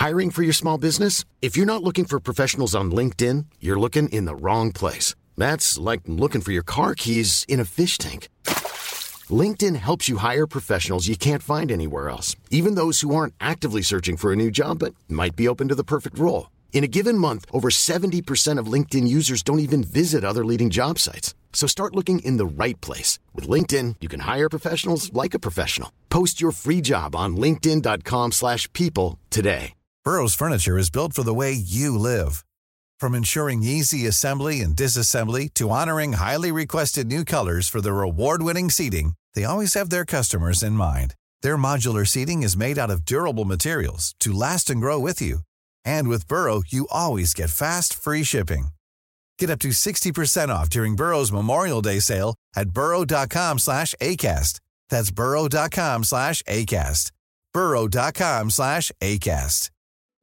Hiring for your small business? If you're not looking for professionals on LinkedIn, you're looking in the wrong place. That's like looking for your car keys in a fish tank. LinkedIn helps you hire professionals you can't find anywhere else, even those who aren't actively searching for a new job but might be open to the perfect role. In a given month, over 70% of LinkedIn users don't even visit other leading job sites. So start looking in the right place. With LinkedIn, you can hire professionals like a professional. Post your free job on linkedin.com/people today. Burrow's furniture is built for the way you live. From ensuring easy assembly and disassembly to honoring highly requested new colors for their award-winning seating, they always have their customers in mind. Their modular seating is made out of durable materials to last and grow with you. And with Burrow, you always get fast, free shipping. Get up to 60% off during Burrow's Memorial Day sale at burrow.com/ACAST. That's burrow.com/ACAST. burrow.com/ACAST.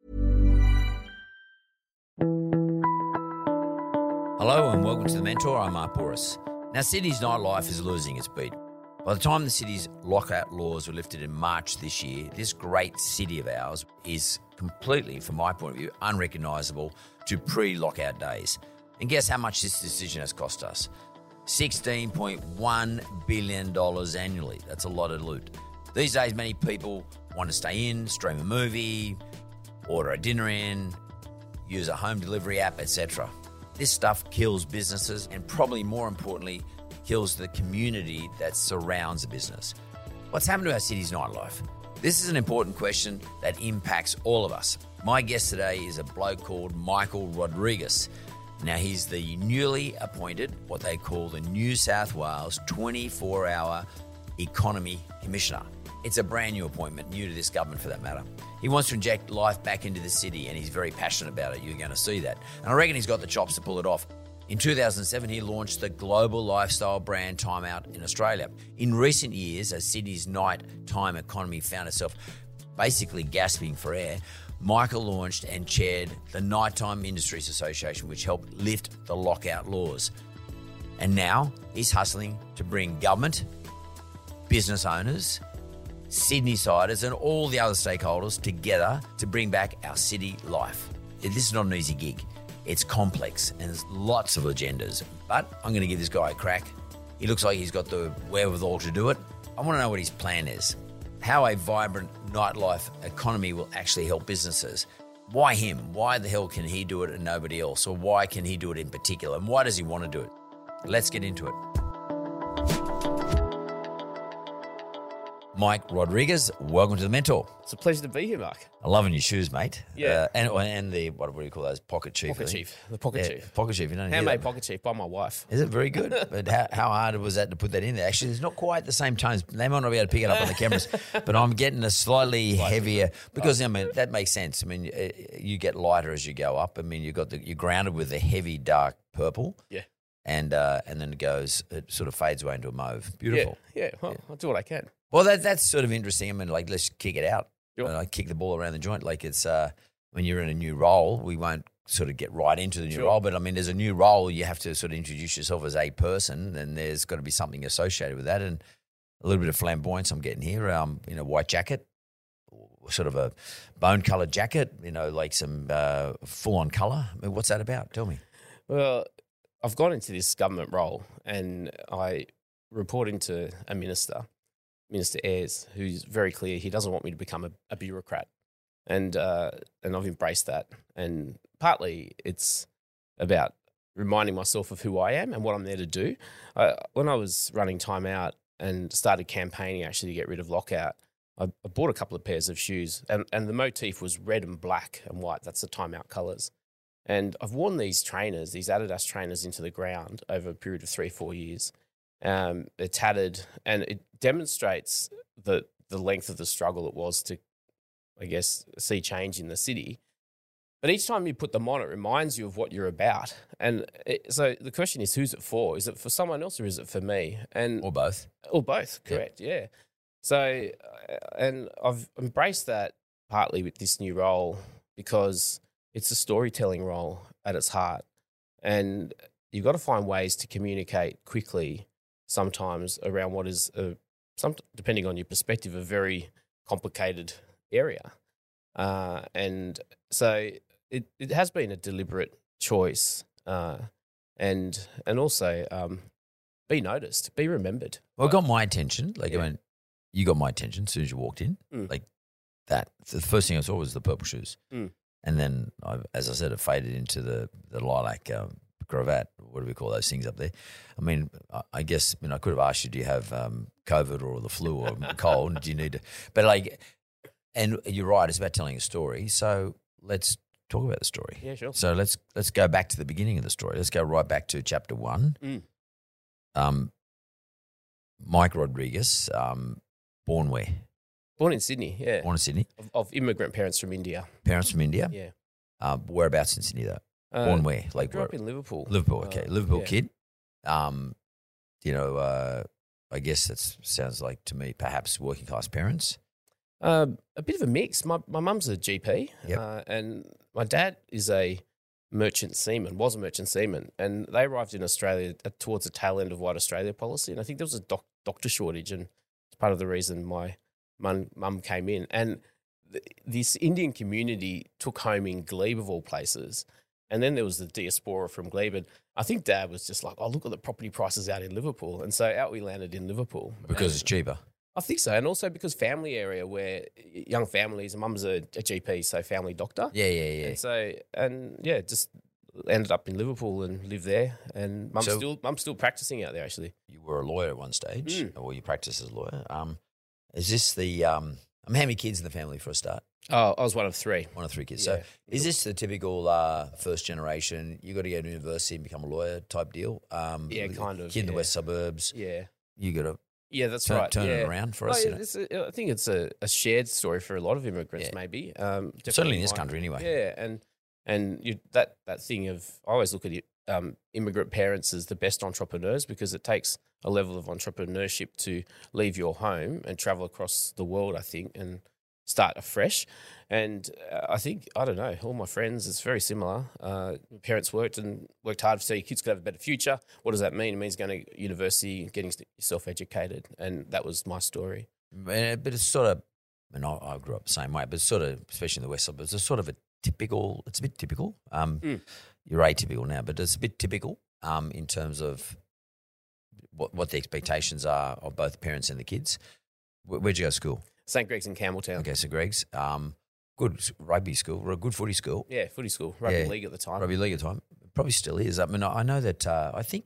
Hello and welcome to The Mentor. I'm Mark Bouris. Now, Sydney's nightlife is losing its beat. By the time the city's lockout laws were lifted in March this year, this great city of ours is completely, from my point of view, unrecognisable to pre-lockout days. And guess how much this decision has cost us? $16.1 billion annually. That's a lot of loot. These days, many people want to stay in, stream a movie, order a dinner in, use a home delivery app, etc. This stuff kills businesses and probably more importantly, kills the community that surrounds a business. What's happened to our city's nightlife? This is an important question that impacts all of us. My guest today is a bloke called Michael Rodriguez. Now, he's the newly appointed, what they call the New South Wales 24-hour Economy Commissioner. It's a brand new appointment, new to this government for that matter. He wants to inject life back into the city and he's very passionate about it. You're going to see that. And I reckon he's got the chops to pull it off. In 2007, he launched the global lifestyle brand Time Out in Australia. In recent years, as Sydney's nighttime economy found itself basically gasping for air, Michael launched and chaired the Nighttime Industries Association, which helped lift the lockout laws. And now he's hustling to bring government, business owners, Sydney-siders and all the other stakeholders together to bring back our city life. This is not an easy gig. It's complex and there's lots of agendas, but I'm going to give this guy a crack. He looks like he's got the wherewithal to do it. I want to know what his plan is, how a vibrant nightlife economy will actually help businesses. Why him? Why the hell can he do it and nobody else? Or why can he do it in particular? And why does he want to do it? Let's get into it. Mike Rodriguez, welcome to The Mentor. It's a pleasure to be here, Mark. I'm loving your shoes, mate. Yeah. And the, what do you call those, pocket chief? Pocket chief. The pocket chief. Pocket chief. You don't hear Handmade that. pocket chief by my wife. Is it very good? But how hard was that to put that in there? Actually, it's not quite the same tones. They might not be able to pick it up on the cameras, but I'm getting a slightly heavier because I mean that makes sense. I mean, you get lighter as you go up. I mean, you're grounded with the heavy dark purple. Yeah. And then it sort of fades away into a mauve. Beautiful. Yeah. Well, I'll do what I can. Well, that's sort of interesting. I mean, like, let's kick it out. Sure. Kick the ball around the joint. Like it's when you're in a new role, we won't sort of get right into the new role. But, I mean, there's a new role. You have to sort of introduce yourself as a person, and there's got to be something associated with that. And a little bit of flamboyance I'm getting here. In a white jacket, sort of a bone-coloured jacket, like some full-on colour. I mean, what's that about? Tell me. Well, I've gone into this government role and I report into a minister, Minister Ayres, who's very clear he doesn't want me to become a bureaucrat. And I've embraced that. And partly it's about reminding myself of who I am and what I'm there to do. When I was running Time Out and started campaigning actually to get rid of lockout, I bought a couple of pairs of shoes and the motif was red and black and white. That's the Time Out colours. And I've worn these trainers, these Adidas trainers into the ground over a period of 3-4 years. They're tattered and it demonstrates the length of the struggle it was to, I guess, see change in the city. But each time you put them on, it reminds you of what you're about. And so the question is, who's it for? Is it for someone else or is it for me? Or both. Or both, correct, yeah. So, and I've embraced that partly with this new role because it's a storytelling role at its heart. And you've got to find ways to communicate quickly sometimes around what is, depending on your perspective, a very complicated area. And so it has been a deliberate choice, and also be noticed, be remembered. Well, it got my attention. Like, I mean, you got my attention as soon as you walked in. Like that. The first thing I saw was the purple shoes. And then, as I said, it faded into the lilac cravat. What do we call those things up there? I mean, I guess, I could have asked you, do you have COVID or the flu or cold? Do you need to? But like, and you're right, it's about telling a story. So let's talk about the story. Yeah, sure. So let's go back to the beginning of the story. Let's go right back to chapter 1. Mike Rodriguez, born where? Born in Sydney, yeah. Born in Sydney. Of immigrant parents from India. Parents from India? Yeah. Whereabouts in Sydney though? Born where? Like, I grew up in Liverpool. Liverpool, okay. Liverpool kid. I guess that sounds like to me perhaps working class parents. A bit of a mix. My mum's a GP, and my dad is a merchant seaman, was a merchant seaman, and they arrived in Australia towards the tail end of White Australia policy, and I think there was a doctor shortage, and it's part of the reason my mum came in. And this Indian community took home in Glebe of all places, and then there was the diaspora from Glebe, and I think Dad was just like, oh, look at the property prices out in Liverpool, and so out we landed in Liverpool. Because it's cheaper. I think so, and also because family area where young families, mum's a GP, so family doctor. Yeah. And so, just ended up in Liverpool and lived there, and mum's still practicing out there actually. You were a lawyer at one stage, or you practiced as a lawyer. Is this the how many kids in the family for a start? Oh, I was one of 3. One of 3 kids. Yeah. So is this the typical first generation, you got to go to university and become a lawyer type deal? Yeah, kind of. Kid in the west suburbs. Yeah. You got to that's turn right. it around for us. I think it's a shared story for a lot of immigrants, maybe. Certainly in this country anyway. Yeah, and that thing of, I always look at it, immigrant parents as the best entrepreneurs because it takes a level of entrepreneurship to leave your home and travel across the world, I think, and start afresh. And I think, I don't know, all my friends, it's very similar. Parents worked hard so your kids could have a better future. What does that mean? It means going to university, getting yourself educated. And that was my story. But it's sort of, I grew up the same way, but it's sort of, especially in the west suburbs, it's sort of it's a bit typical. You're atypical now, but it's a bit typical in terms of what the expectations are of both the parents and the kids. Where'd you go to school? St. Greg's in Campbelltown. Okay, St. Greg's. Good rugby school, or a good footy school. Yeah, footy school. Rugby league at the time. Rugby league at the time. Probably still is. I mean, I know that I think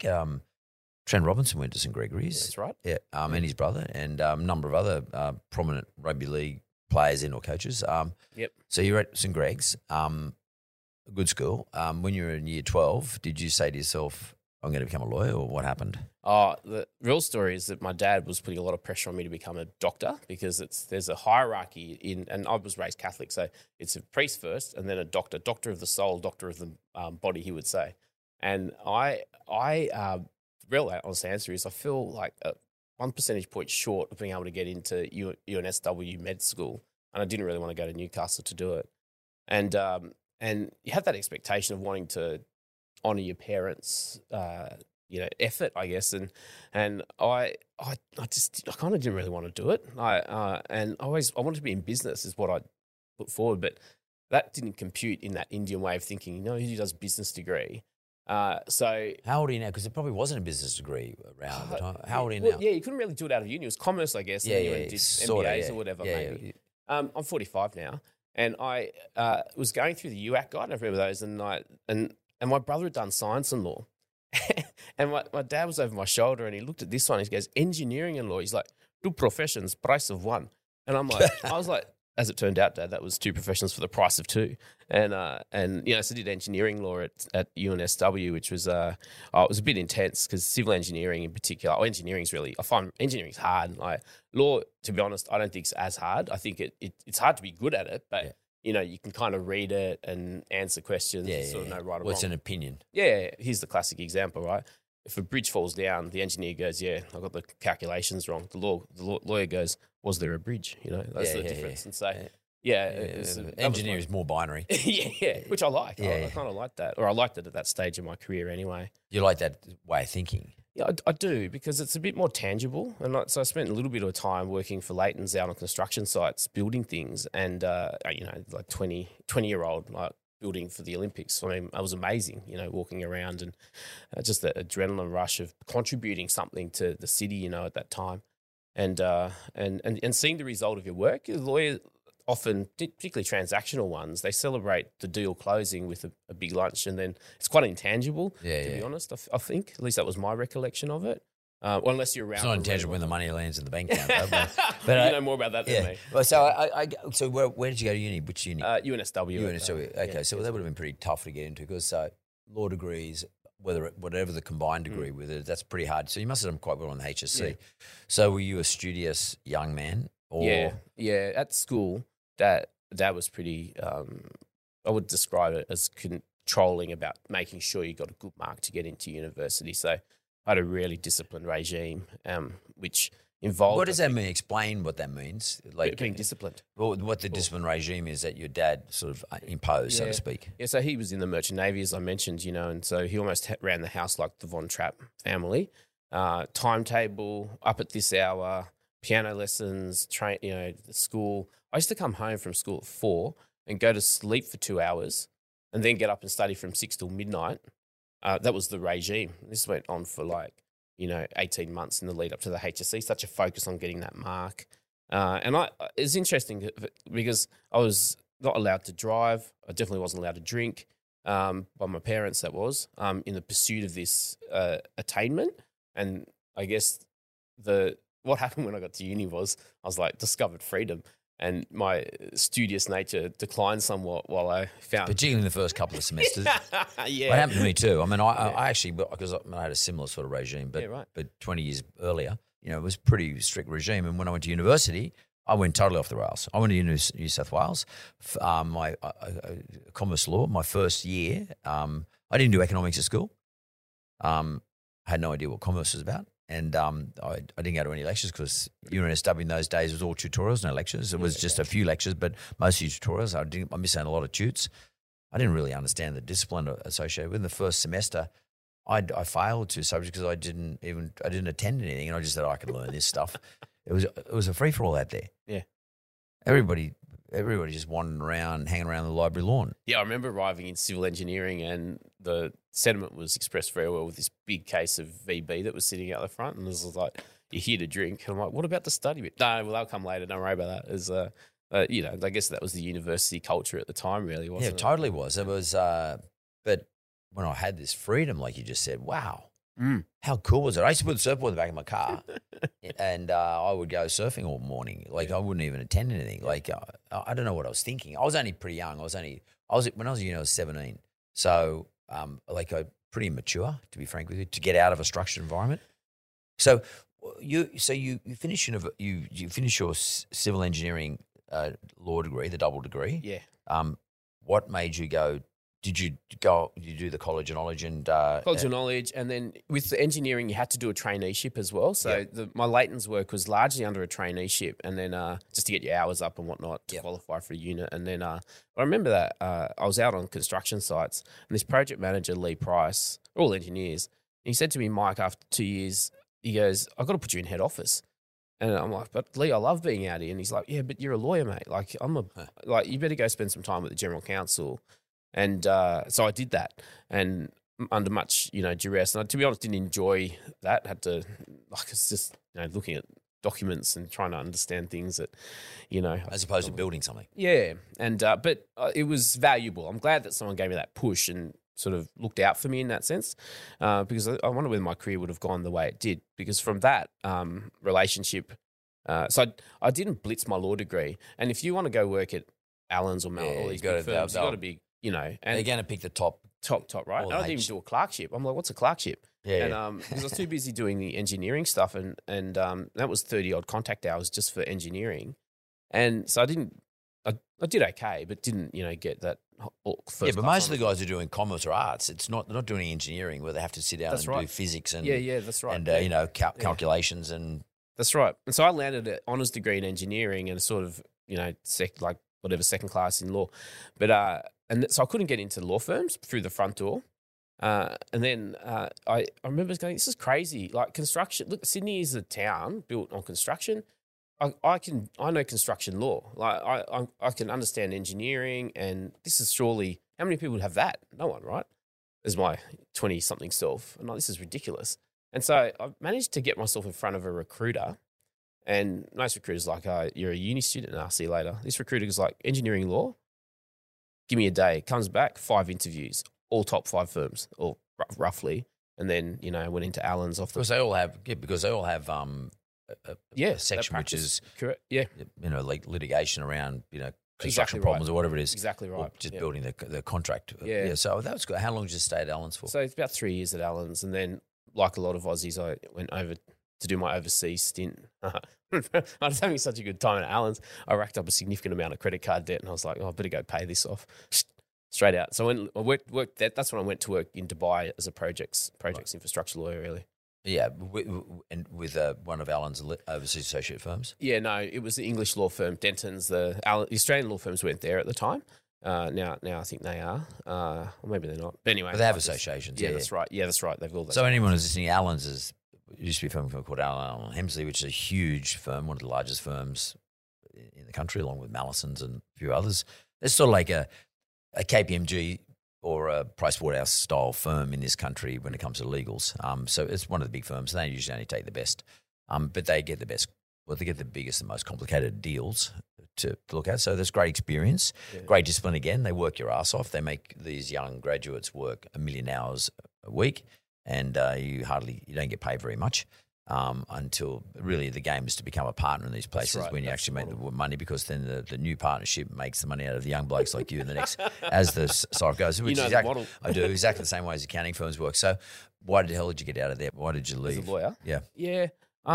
Trent Robinson went to St. Gregory's. That's right. Yeah, and his brother and a number of other prominent rugby league players and or coaches. Yep. So you're at St. Greg's, a good school. When you were in year 12, did you say to yourself, I'm going to become a lawyer, or what happened? Oh, the real story is that my dad was putting a lot of pressure on me to become a doctor because there's a hierarchy and I was raised Catholic, so it's a priest first and then a doctor of the soul, doctor of the body, he would say. And real honest answer is I feel like 1 percentage point short of being able to get into UNSW med school, and I didn't really want to go to Newcastle to do it. And you have that expectation of wanting to honour your parents' effort, I guess, and I kind of didn't really want to do it. I wanted to be in business is what I put forward, but that didn't compute in that Indian way of thinking. He does business degree. So how old are you now? Because there probably wasn't a business degree around at the time. How old are you now? Yeah, you couldn't really do it out of uni. It was commerce, I guess. Yeah, and you did MBAs or whatever, maybe. I'm 45 now, and I was going through the UAC guide. I remember those, and my brother had done science and law. And my dad was over my shoulder and he looked at this one and he goes, engineering and law. He's like, 2 professions, price of 1. And I was like, as it turned out, Dad, that was 2 professions for the price of 2. And so I did engineering law at UNSW, which was, it was a bit intense because civil engineering in particular, I find engineering's hard. Law, to be honest, I don't think it's as hard. I think it's hard to be good at it, but you can kind of read it and answer questions and sort of know right or wrong. What's an opinion? Yeah, here's the classic example, right? If a bridge falls down, the engineer goes, I got the calculations wrong. The lawyer goes, was there a bridge? That's the difference. And so, engineer is more binary. Which I like. I kind of like that. Or I liked it at that stage of my career anyway. You like that way of thinking? Yeah, I do, because it's a bit more tangible. And so I spent a little bit of time working for Leighton's out on construction sites, building things, and like 20-year-old like building for the Olympics. I mean, it was amazing, walking around and just the adrenaline rush of contributing something to the city, at that time, and seeing the result of your work. Lawyers often, particularly transactional ones, they celebrate the deal closing with a big lunch, and then it's quite intangible, to be honest, I think. At least that was my recollection of it. Well, unless you're around. It's not intangible when the money lands in the bank account. But you know more about that than me. Well, so where did you go to uni? Which uni? UNSW. UNSW. Okay, so that would have been pretty tough to get into, because law degrees, whatever the combined degree with it, that's pretty hard. So you must have done quite well on the HSC. Yeah. So were you a studious young man? Or? Yeah. At school, that was pretty. I would describe it as controlling about making sure you got a good mark to get into university. So I had a really disciplined regime, which involved. What does that mean? Explain what that means. Like being disciplined. Well, what the discipline regime is that your dad sort of imposed, so to speak. Yeah, so he was in the Merchant Navy, as I mentioned, and so he almost ran the house like the Von Trapp family. Timetable, up at this hour, piano lessons, the school. I used to come home from school at 4 and go to sleep for 2 hours and then get up and study from 6 till midnight. That was the regime. This went on for 18 months in the lead up to the HSC, such a focus on getting that mark. And it's interesting because I was not allowed to drive. I definitely wasn't allowed to drink by my parents, that was, in the pursuit of this attainment. And I guess what happened when I got to uni was I was discovered freedom. And my studious nature declined somewhat while I found... Particularly in the first couple of semesters. Yeah. What happened to me too. I mean, I actually, because I had a similar sort of regime, but 20 years earlier, it was a pretty strict regime. And when I went to university, I went totally off the rails. I went to New South Wales, my commerce law, my first year. I didn't do economics at school. I had no idea what commerce was about. And I didn't go to any lectures because UNSW in those days was all tutorials, no lectures. It was just a few lectures, but mostly tutorials. I missed out on a lot of tutes. I didn't really understand the discipline associated with it. In the first semester, I failed 2 subjects because I didn't attend anything, and I just said I could learn this stuff. It was a free for all out there. Yeah, everybody just wandering around, hanging around the library lawn. Yeah, I remember arriving in civil engineering, and the sentiment was expressed very well with this big case of VB that was sitting out the front, and it was like, "You're here to drink." And I'm like, "What about the study bit?" No, well, I'll come later. Don't worry about that. It was, I guess that was the university culture at the time, really, wasn't it? Yeah, it totally was. It was, but when I had this freedom, like you just said, wow. How cool was it? I used to put the surfboard in the back of my car and I would go surfing all morning. I wouldn't even attend anything. I don't know what I was thinking. I was only pretty young. When I was at uni, I was 17. So pretty immature, to be frank with you, to get out of a structured environment. So you finish your civil engineering law degree, the double degree. Yeah. What made you go? Did you do the College of Knowledge and College of Knowledge, and then with the engineering, you had to do a traineeship as well. So my Leighton's work was largely under a traineeship, and then just to get your hours up and whatnot to qualify for a unit. And then I remember that I was out on construction sites, and this project manager, Lee Price, all engineers, and he said to me, "Mike, after 2 years, he goes, I've got to put you in head office." And I'm like, "But Lee, I love being out here." And he's like, "Yeah, but you're a lawyer, mate. You better go spend some time with the general counsel." And so I did that, and under much, duress. And I, to be honest, didn't enjoy that. Had to, it's just, looking at documents and trying to understand things that, as opposed to building something. Yeah, and but it was valuable. I'm glad that someone gave me that push and sort of looked out for me in that sense, because I wonder whether my career would have gone the way it did. Because from that relationship, so I didn't blitz my law degree. And if you want to go work at Allens or Mellon, all these big firms, you've got to be. And they're going to pick the top, right? And I didn't even do a clerkship. I'm like, what's a clerkship? Yeah. And because I was too busy doing the engineering stuff, and that was 30 odd contact hours just for engineering, and so I did okay, but didn't get that first. Yeah, but most of the guys who are doing commerce or arts, they're not doing engineering where they have to sit down do physics and that's right, and calculations and that's right. And so I landed an honours degree in engineering and sort of second class in law, but. And so I couldn't get into law firms through the front door. And then I remember going, this is crazy. Like construction, look, Sydney is a town built on construction. I know construction law. Like I can understand engineering, and this is surely, how many people have that? No one, right? As my 20-something self. I'm like, this is ridiculous. And so I managed to get myself in front of a recruiter, and most recruiters are like, you're a uni student, and I'll see you later. This recruiter is like, engineering law, give me a day. Comes back, 5 interviews, all top 5 firms, or roughly. And then, went into Allen's off the... Because they all have a section which is correct. Yeah, like litigation around construction Exactly problems right. or whatever it is. Exactly right. Or just building the contract. Yeah. So that was good. How long did you stay at Allen's for? So it's about 3 years at Allen's, and then, like a lot of Aussies, I went over to do my overseas stint. I was having such a good time at Allen's. I racked up a significant amount of credit card debt, and I was like, I better go pay this off. Straight out. So I worked that's when I went to work in Dubai as a projects infrastructure lawyer, really. Yeah, and with one of Allen's overseas associate firms? Yeah, no, it was the English law firm, Denton's. The Australian law firms weren't there at the time. Now I think they are. Or maybe they're not. But anyway. But they have associations. Yeah, that's right. Yeah, that's right. They've all those. So anyone who's listening, Allen's used to be a firm called Allen Hemsley, which is a huge firm, one of the largest firms in the country, along with Mallison's and a few others. It's sort of like a KPMG or a Pricewaterhouse style firm in this country when it comes to legals. So it's one of the big firms. They usually only take the best, but they get the best. Well, they get the biggest and most complicated deals to look at. So there's great experience, great discipline. Again, they work your ass off. They make these young graduates work 1 million hours a week, and you don't get paid very much. Until really the game is to become a partner in these places when you actually make the money, because then the new partnership makes the money out of the young blokes like you in the next, as the cycle goes. Which the model. I do exactly the same way as accounting firms work. So why the hell did you get out of there? Why did you leave? As a lawyer? Yeah. Yeah.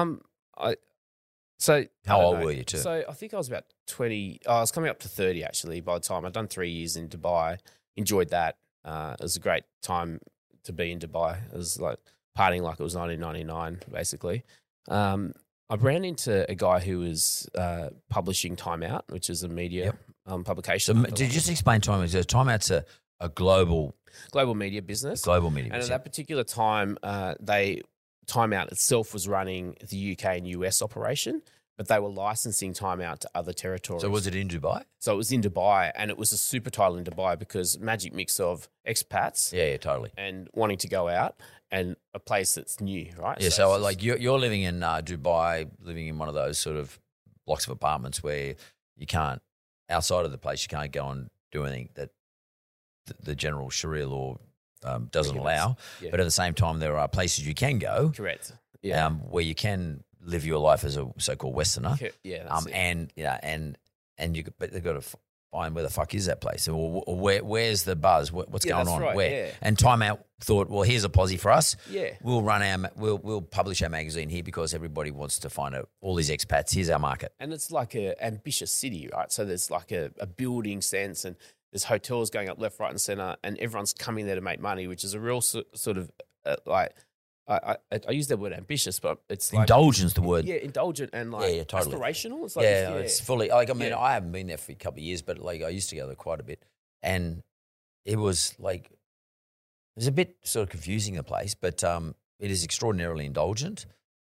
How old were you too? So I think I was about 20. I was coming up to 30 actually by the time. I'd done 3 years in Dubai. Enjoyed that. It was a great time to be in Dubai. It was like partying like it was 1999, basically. I ran into a guy who was publishing Time Out, which is a media publication. So did you just explain Time Out? So Time Out's a global media business. And at that particular time, Time Out itself was running the UK and US operation, but they were licensing Time Out to other territories. So was it in Dubai? So it was in Dubai, and it was a super title in Dubai because magic mix of expats. Yeah, totally. And wanting to go out and a place that's new, right? Yeah, so like you're living in Dubai, living in one of those sort of blocks of apartments where you can't, outside of the place, you can't go and do anything that the general Sharia law doesn't allow. Yeah. But at the same time, there are places you can go. Correct. Yeah. Where you can live your life as a so-called Westerner. Yeah. That's it. But they've got to find where the fuck is that place, or where's the buzz? What's going on? Right, where? Yeah. And Time Out thought, well, here's a posse for us. Yeah. We'll publish our magazine here because everybody wants to find out all these expats. Here's our market. And it's like an ambitious city, right? So there's like a building sense, and there's hotels going up left, right, and center, and everyone's coming there to make money, which is a real sort of like. I use that word ambitious, but it's like indulgence. The word, indulgent and like totally. aspirational. It's like it's fully like. I mean, I haven't been there for a couple of years, but like I used to go there quite a bit, and it was like it was a bit sort of confusing, the place, but it is extraordinarily indulgent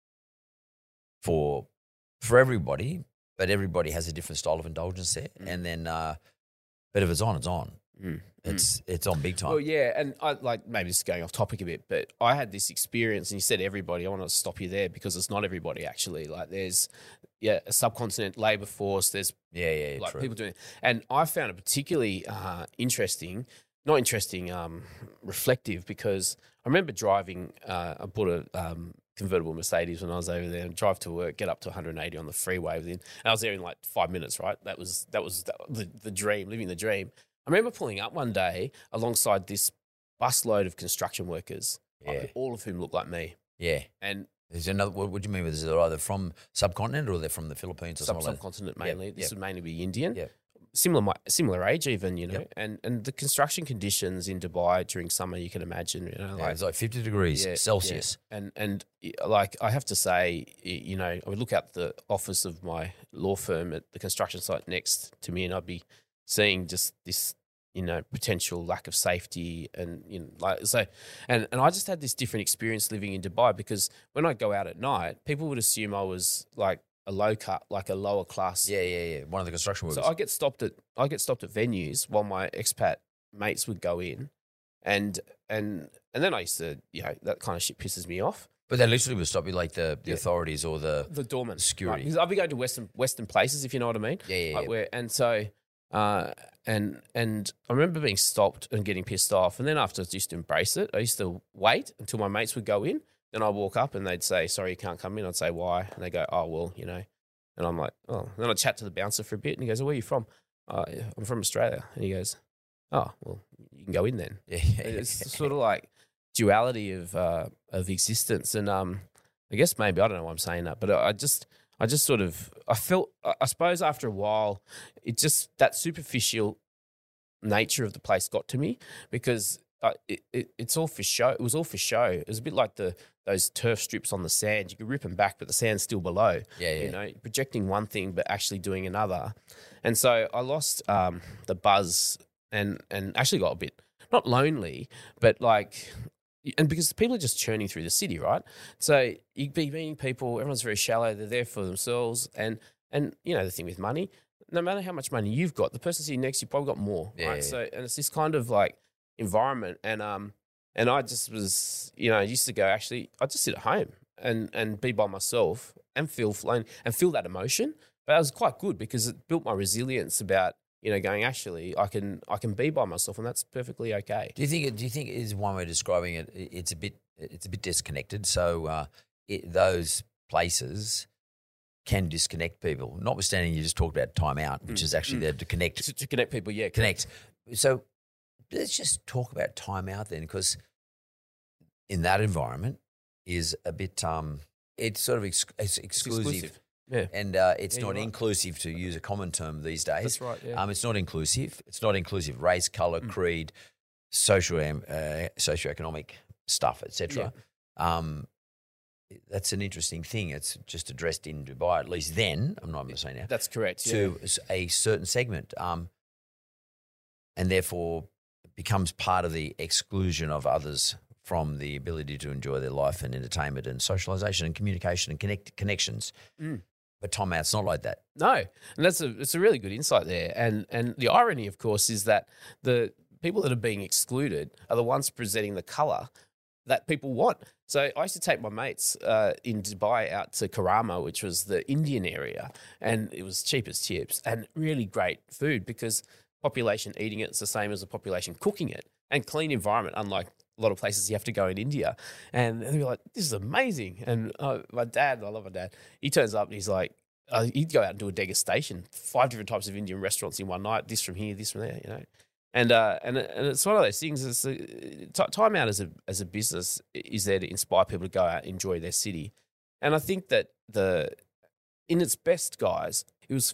for everybody, but everybody has a different style of indulgence there, and then but if it's on, it's on. It's on big time. Well, yeah, and I like maybe this is going off topic a bit, but I had this experience, and you said everybody. I want to stop you there because it's not everybody actually. Like there's a subcontinent labour force. There's like true. people doing, and I found it particularly reflective because I remember driving. I bought a convertible Mercedes when I was over there, and drive to work, get up to 180 on the freeway within. And I was there in like 5 minutes. Right, that was the dream, living the dream. I remember pulling up one day alongside this busload of construction workers, all of whom looked like me. Yeah. And there's another. What do you mean? Is it either from subcontinent or they're from the Philippines or something? Subcontinent mainly. This would mainly be Indian. Yeah. Similar age even, and the construction conditions in Dubai during summer, you can imagine, it's like 50 degrees Celsius. Yeah. And like I have to say, I would look out the office of my law firm at the construction site next to me, and I'd be seeing just this, potential lack of safety and, and I just had this different experience living in Dubai because when I go out at night, people would assume I was like a a lower class. Yeah. One of the construction workers. So I get stopped at venues while my expat mates would go in, and then I used to, that kind of shit pisses me off. But they literally would stop you, like the authorities or the doorman, security. Right? Because I'll be going to Western places, if you know what I mean. Yeah. And so, and I remember being stopped and getting pissed off, and then after I used to embrace it. I used to wait until my mates would go in. Then I'd walk up and they'd say, "Sorry, you can't come in." I'd say, "Why?" And they go, "Oh, well, And I'm like, "Oh." And then I'd chat to the bouncer for a bit, and he goes, "Where are you from?" "I'm from Australia." And he goes, "Oh, well, you can go in then." Yeah. It's sort of like duality of existence, and I guess maybe I don't know why I'm saying that, but I just sort of I suppose after a while, it just that superficial nature of the place got to me because it's all for show. It was all for show. It was a bit like those turf strips on the sand. You could rip them back, but the sand's still below. Yeah. Projecting one thing but actually doing another, and so I lost the buzz and actually got a bit not lonely, but like. And because people are just churning through the city, right? So you'd be meeting people, everyone's very shallow, they're there for themselves. And the thing with money, no matter how much money you've got, the person sitting next to you probably got more, right? Yeah. So, and it's this kind of like environment. And I just was, used to go, actually, I just sit at home and be by myself and feel lonely and feel that emotion. But that was quite good because it built my resilience about, going, actually, I can be by myself, and that's perfectly okay. Do you think is one way of describing it? It's a bit disconnected. So those places can disconnect people. Notwithstanding, you just talked about time out, which is actually there to connect. To connect people, yeah. Connect. So let's just talk about time out then, because in that environment is a bit it's sort of it's exclusive. Yeah. And it's not inclusive, to use a common term these days. That's right, yeah. It's not inclusive. It's not inclusive. Race, colour, creed, socioeconomic stuff, etc. Yeah. That's an interesting thing. It's just addressed in Dubai, at least then. I'm not saying now. That's correct. To a certain segment, and therefore becomes part of the exclusion of others from the ability to enjoy their life and entertainment and socialisation and communication and connections. But time out's not like that. No, and it's a really good insight there. And the irony, of course, is that the people that are being excluded are the ones presenting the colour that people want. So I used to take my mates in Dubai out to Karama, which was the Indian area, and it was cheap as chips and really great food because population eating it is the same as the population cooking it, and clean environment, unlike a lot of places you have to go in India. And they'd be like, "This is amazing." And my dad, I love my dad, he turns up and he's like, he'd go out and do a degustation, 5 different types of Indian restaurants in one night, this from here, this from there, And it's one of those things. Time out as a business is there to inspire people to go out and enjoy their city. And I think that in its best guise, it was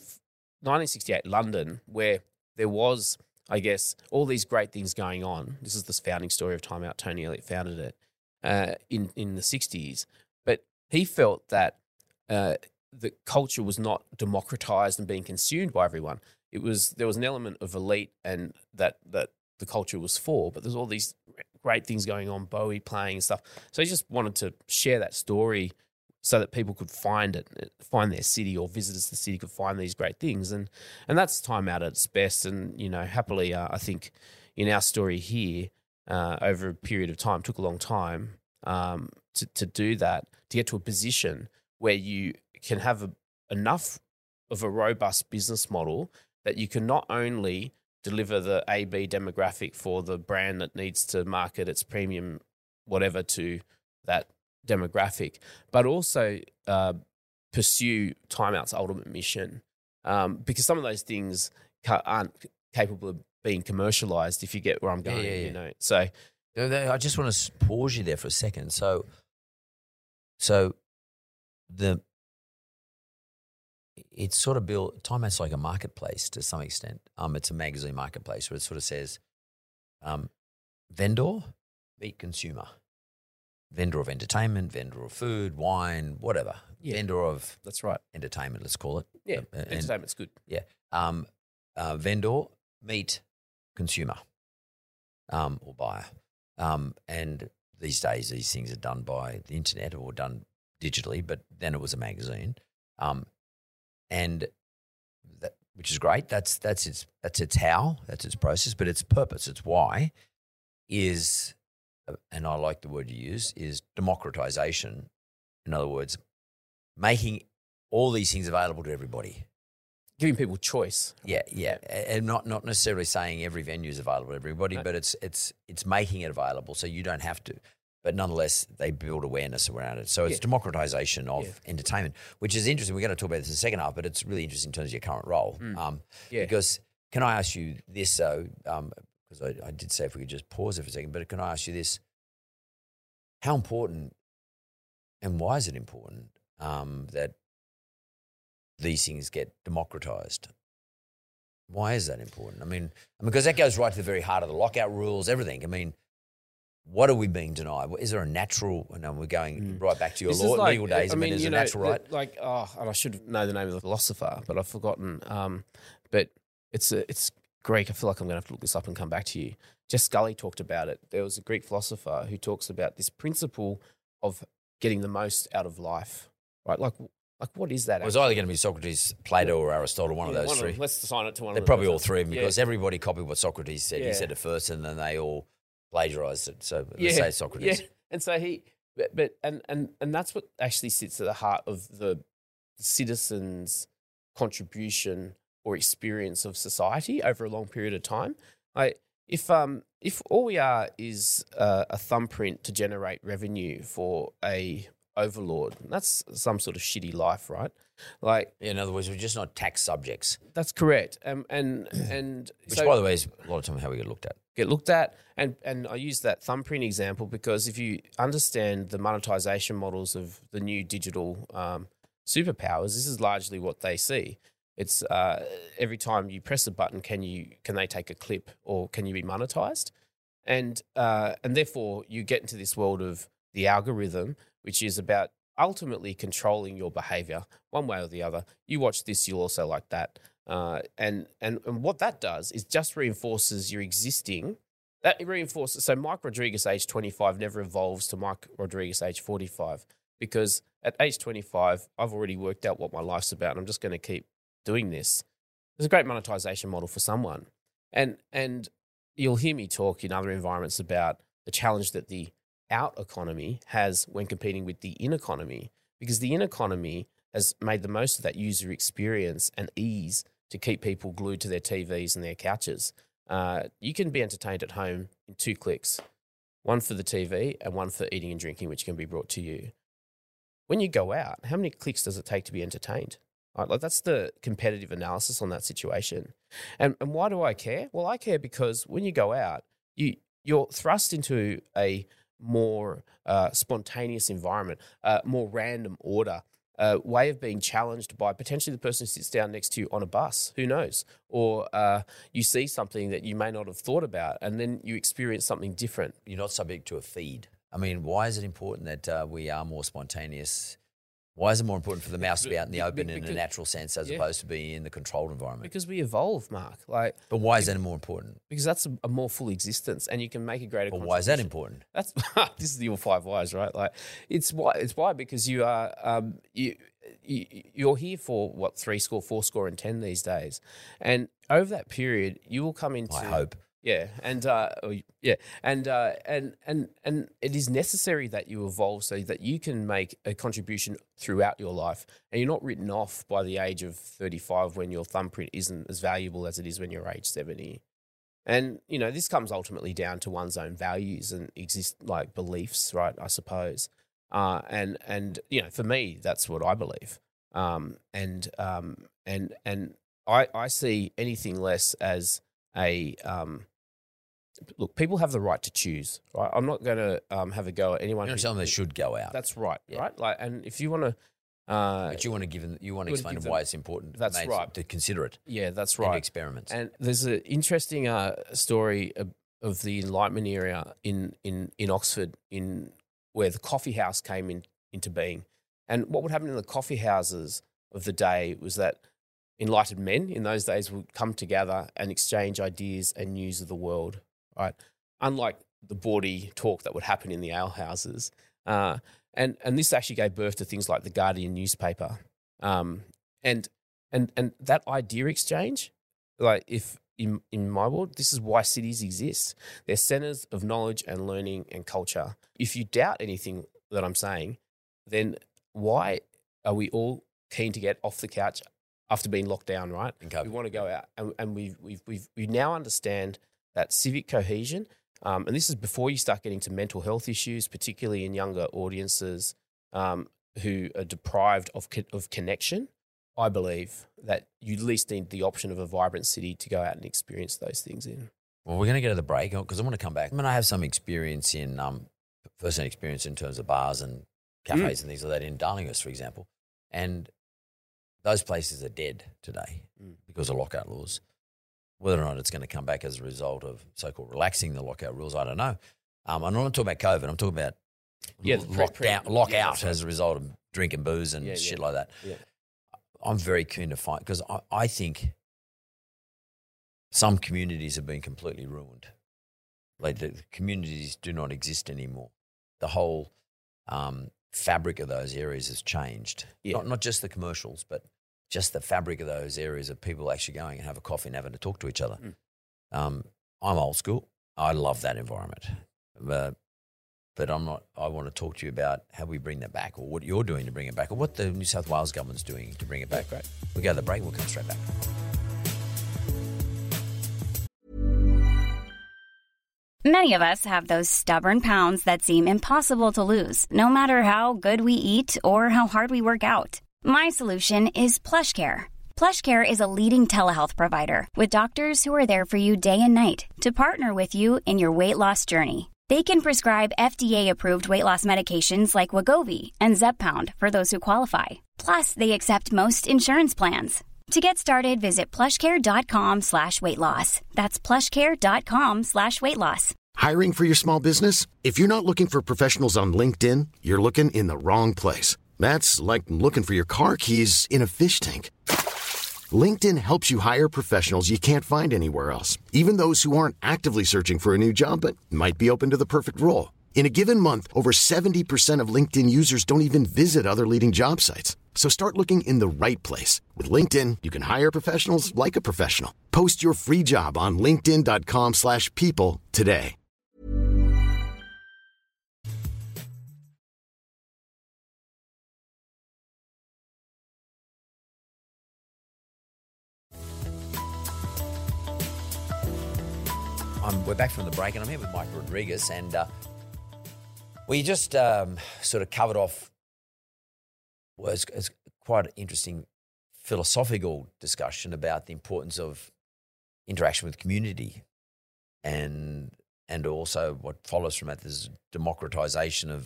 1968 London, where there was, I guess, all these great things going on. This is the founding story of Time Out. Tony Elliott founded it in the 60s. But he felt that the culture was not democratized and being consumed by everyone. There was an element of elite and that the culture was for, but there's all these great things going on, Bowie playing and stuff. So he just wanted to share that story so that people could find their city, or visitors to the city could find these great things. And that's Time Out at its best. And, happily, I think in our story here, over a period of time, took a long time to do that, to get to a position where you can have enough of a robust business model that you can not only deliver the AB demographic for the brand that needs to market its premium whatever to that demographic, but also pursue Time Out's ultimate mission, because some of those things aren't capable of being commercialized, if you get where I'm going. So I just want to pause you there for a second. So it's sort of built, Time Out's like a marketplace to some extent. It's a magazine marketplace where it sort of says vendor meet consumer. Vendor of entertainment, vendor of food, wine, whatever. Yeah. Vendor of that's right. Entertainment, let's call it. Yeah, entertainment's good. Yeah. Vendor meet consumer or buyer. And these days, these things are done by the internet or done digitally, but then it was a magazine, and that, which is great. That's its how, that's its process, but its purpose, its why is, and I like the word you use, is democratization. In other words, making all these things available to everybody. Giving people choice. Yeah, and not necessarily saying every venue is available to everybody, but it's making it available so you don't have to. But nonetheless, they build awareness around it. So it's democratization of entertainment, which is interesting. We're going to talk about this in the second half, but it's really interesting in terms of your current role. Because can I ask you this, though, because I did say if we could just pause it for a second, but can I ask you this? How important and why is it important that these things get democratized? Why is that important? I mean, because that goes right to the very heart of the lockout rules, everything. I mean, what are we being denied? Is there a natural? No, we're going right back to your legal days. I mean, is a natural right? And I should know the name of the philosopher, but I've forgotten. But it's Greek. I feel like I'm going to have to look this up and come back to you. Jess Scully talked about it. There was a Greek philosopher who talks about this principle of getting the most out of life, right? Like what is that? It was either going to be Socrates, Plato, or Aristotle, one of those three. Let's assign it to one of them. They're probably all three of them because everybody copied what Socrates said. He said it first, and then they all plagiarized it. So let's say Socrates. Yeah. And so and that's what actually sits at the heart of the citizens' contribution or experience of society over a long period of time. If all we are is a thumbprint to generate revenue for a overlord, that's some sort of shitty life, right? Like, in other words, we're just not tax subjects. That's correct. And which, by the way, is a lot of time how we get looked at. And I use that thumbprint example because if you understand the monetization models of the new digital superpowers, this is largely what they see. It's every time you press a button, can they take a clip or can you be monetized? And therefore you get into this world of the algorithm, which is about ultimately controlling your behavior one way or the other. You watch this, you'll also like that. And what that does is just reinforces your existing. That reinforces. So Mike Rodriguez, age 25, never evolves to Mike Rodriguez, age 45, because at age 25, I've already worked out what my life's about, and I'm just going to keep doing this. There's a great monetization model for someone, and you'll hear me talk in other environments about the challenge that the out economy has when competing with the in economy, because the in economy has made the most of that user experience and ease to keep people glued to their TVs and their couches. You can be entertained at home in 2 clicks, one for the TV and one for eating and drinking, which can be brought to you. When you go out, how many clicks does it take to be entertained? Right, like that's the competitive analysis on that situation. And why do I care? Well, I care because when you go out, you're thrust into a more spontaneous environment, more random order, way of being challenged by potentially the person who sits down next to you on a bus, who knows? Or you see something that you may not have thought about and then you experience something different. You're not subject to a feed. I mean, why is it important that we are more spontaneous? Why is it more important for the mouse to be out in the open in a natural sense as opposed to being in the controlled environment? Because we evolve, Mark. But why is that more important? Because that's a more full existence, and you can make a greater. But why is that important? That's this is your 5 whys, right? Like it's why because you are you're here for 3 score, 4 score, and 10 these days, and over that period you will come into. I hope. Yeah, and it is necessary that you evolve so that you can make a contribution throughout your life, and you're not written off by the age of 35 when your thumbprint isn't as valuable as it is when you're age 70. And this comes ultimately down to one's own values and beliefs, right? I suppose, and for me, that's what I believe, and I see anything less as a look, people have the right to choose, right? I'm not going to have a go at anyone. You're not telling them they should go out. That's right, right? And if you want to, but you want to explain why it's important. That's right, to consider it. Yeah, that's right. And experiments. And there's an interesting story of the Enlightenment era in Oxford, where the coffee house came into being, and what would happen in the coffee houses of the day was that enlightened men in those days would come together and exchange ideas and news of the world, right? Unlike the bawdy talk that would happen in the alehouses. And this actually gave birth to things like the Guardian newspaper. And that idea exchange, like if in my world, this is why cities exist. They're centers of knowledge and learning and culture. If you doubt anything that I'm saying, then why are we all keen to get off the couch after being locked down, right? We want to go out, and we now understand that civic cohesion, and this is before you start getting to mental health issues, particularly in younger audiences who are deprived of connection. I believe that you at least need the option of a vibrant city to go out and experience those things in. Well, we're going to go to the break because I want to come back. I mean, I have some experience in first-hand experience in terms of bars and cafes and things like that in Darlinghurst, for example, and those places are dead today because of lockout laws. Whether or not it's going to come back as a result of so-called relaxing the lockout rules, I don't know. I'm not talking about COVID. I'm talking about lockout as a result of drinking booze and shit like that. Yeah. I'm very keen to find, because I think some communities have been completely ruined. Like the communities do not exist anymore. The whole fabric of those areas has changed. Yeah. Not just the commercials, but just the fabric of those areas of people actually going and have a coffee and having to talk to each other. I'm old school. I love that environment. But I'm not. I want to talk to you about how we bring that back, or what you're doing to bring it back, or what the New South Wales government's doing to bring it back. Right. We'll go to the break. We'll come straight back. Many of us have those stubborn pounds that seem impossible to lose, no matter how good we eat or how hard we work out. My solution is PlushCare. PlushCare is a leading telehealth provider with doctors who are there for you day and night to partner with you in your weight loss journey. They can prescribe FDA-approved weight loss medications like Wegovy and Zepbound for those who qualify. Plus, they accept most insurance plans. To get started, visit plushcare.com/weightloss. That's plushcare.com/weightloss. Hiring for your small business? If you're not looking for professionals on LinkedIn, you're looking in the wrong place. That's like looking for your car keys in a fish tank. LinkedIn helps you hire professionals you can't find anywhere else, even those who aren't actively searching for a new job but might be open to the perfect role. In a given month, over 70% of LinkedIn users don't even visit other leading job sites. So start looking in the right place. With LinkedIn, you can hire professionals like a professional. Post your free job on linkedin.com/people today. We're back from the break, and I'm here with Mike Rodriguez, and we just sort of covered off was quite an interesting philosophical discussion about the importance of interaction with community, and also what follows from that is democratization of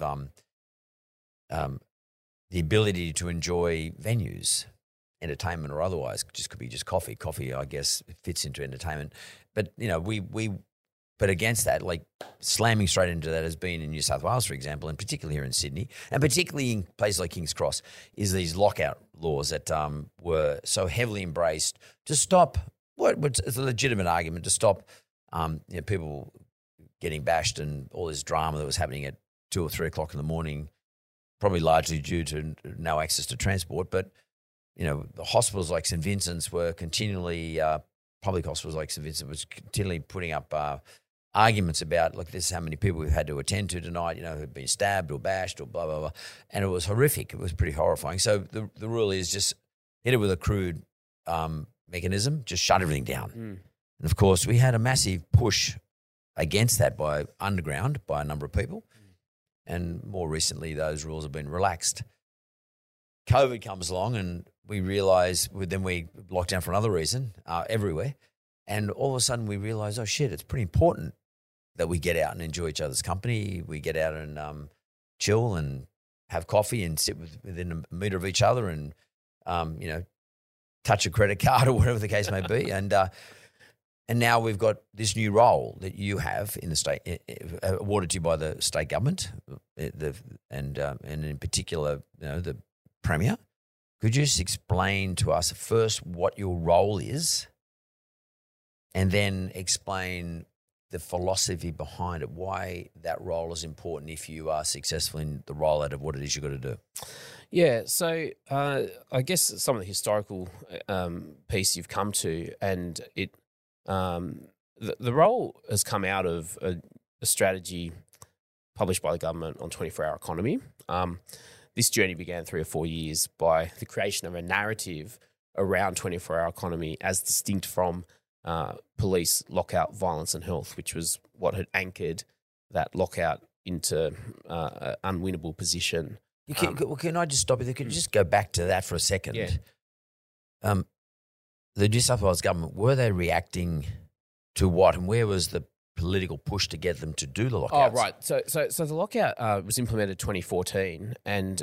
the ability to enjoy venues, entertainment or otherwise. Just could be just coffee. Coffee, I guess, fits into entertainment, but But against that, like slamming straight into that has been in New South Wales, for example, and particularly here in Sydney, and particularly in places like King's Cross, is these lockout laws that were so heavily embraced to stop it's a legitimate argument to stop people getting bashed and all this drama that was happening at 2 or 3 o'clock in the morning, probably largely due to no access to transport. But the hospitals like St Vincent's were continually public hospitals like St Vincent was continually putting up arguments about, look, this is how many people we've had to attend to tonight, who've been stabbed or bashed or blah, blah, blah. And it was horrific. It was pretty horrifying. So the rule is just hit it with a crude mechanism, just shut everything down. And, of course, we had a massive push against that by underground, by a number of people. And more recently, those rules have been relaxed. COVID comes along and we realise, then we locked down for another reason everywhere. And all of a sudden we realise, oh, shit, it's pretty important that we get out and enjoy each other's company. We get out and chill and have coffee and sit within a metre of each other and, touch a credit card or whatever the case may be. And now we've got this new role that you have in the state, awarded to you by the state government, and in particular, the Premier, Could you just explain to us first what your role is and then explain the philosophy behind it, why that role is important if you are successful in the rollout of what it is you've got to do? Yeah, so I guess some of the historical piece you've come to, and it the role has come out of a strategy published by the government on 24-hour economy. This journey began 3 or 4 years by the creation of a narrative around 24-hour economy as distinct from police, lockout, violence and health, which was what had anchored that lockout into an unwinnable position. Can I just stop you there? Could you just go back to that for a second? Yeah. The New South Wales government, were they reacting to what, and where was the political push to get them to do the lockouts? Oh, right. So the lockout was implemented 2014, and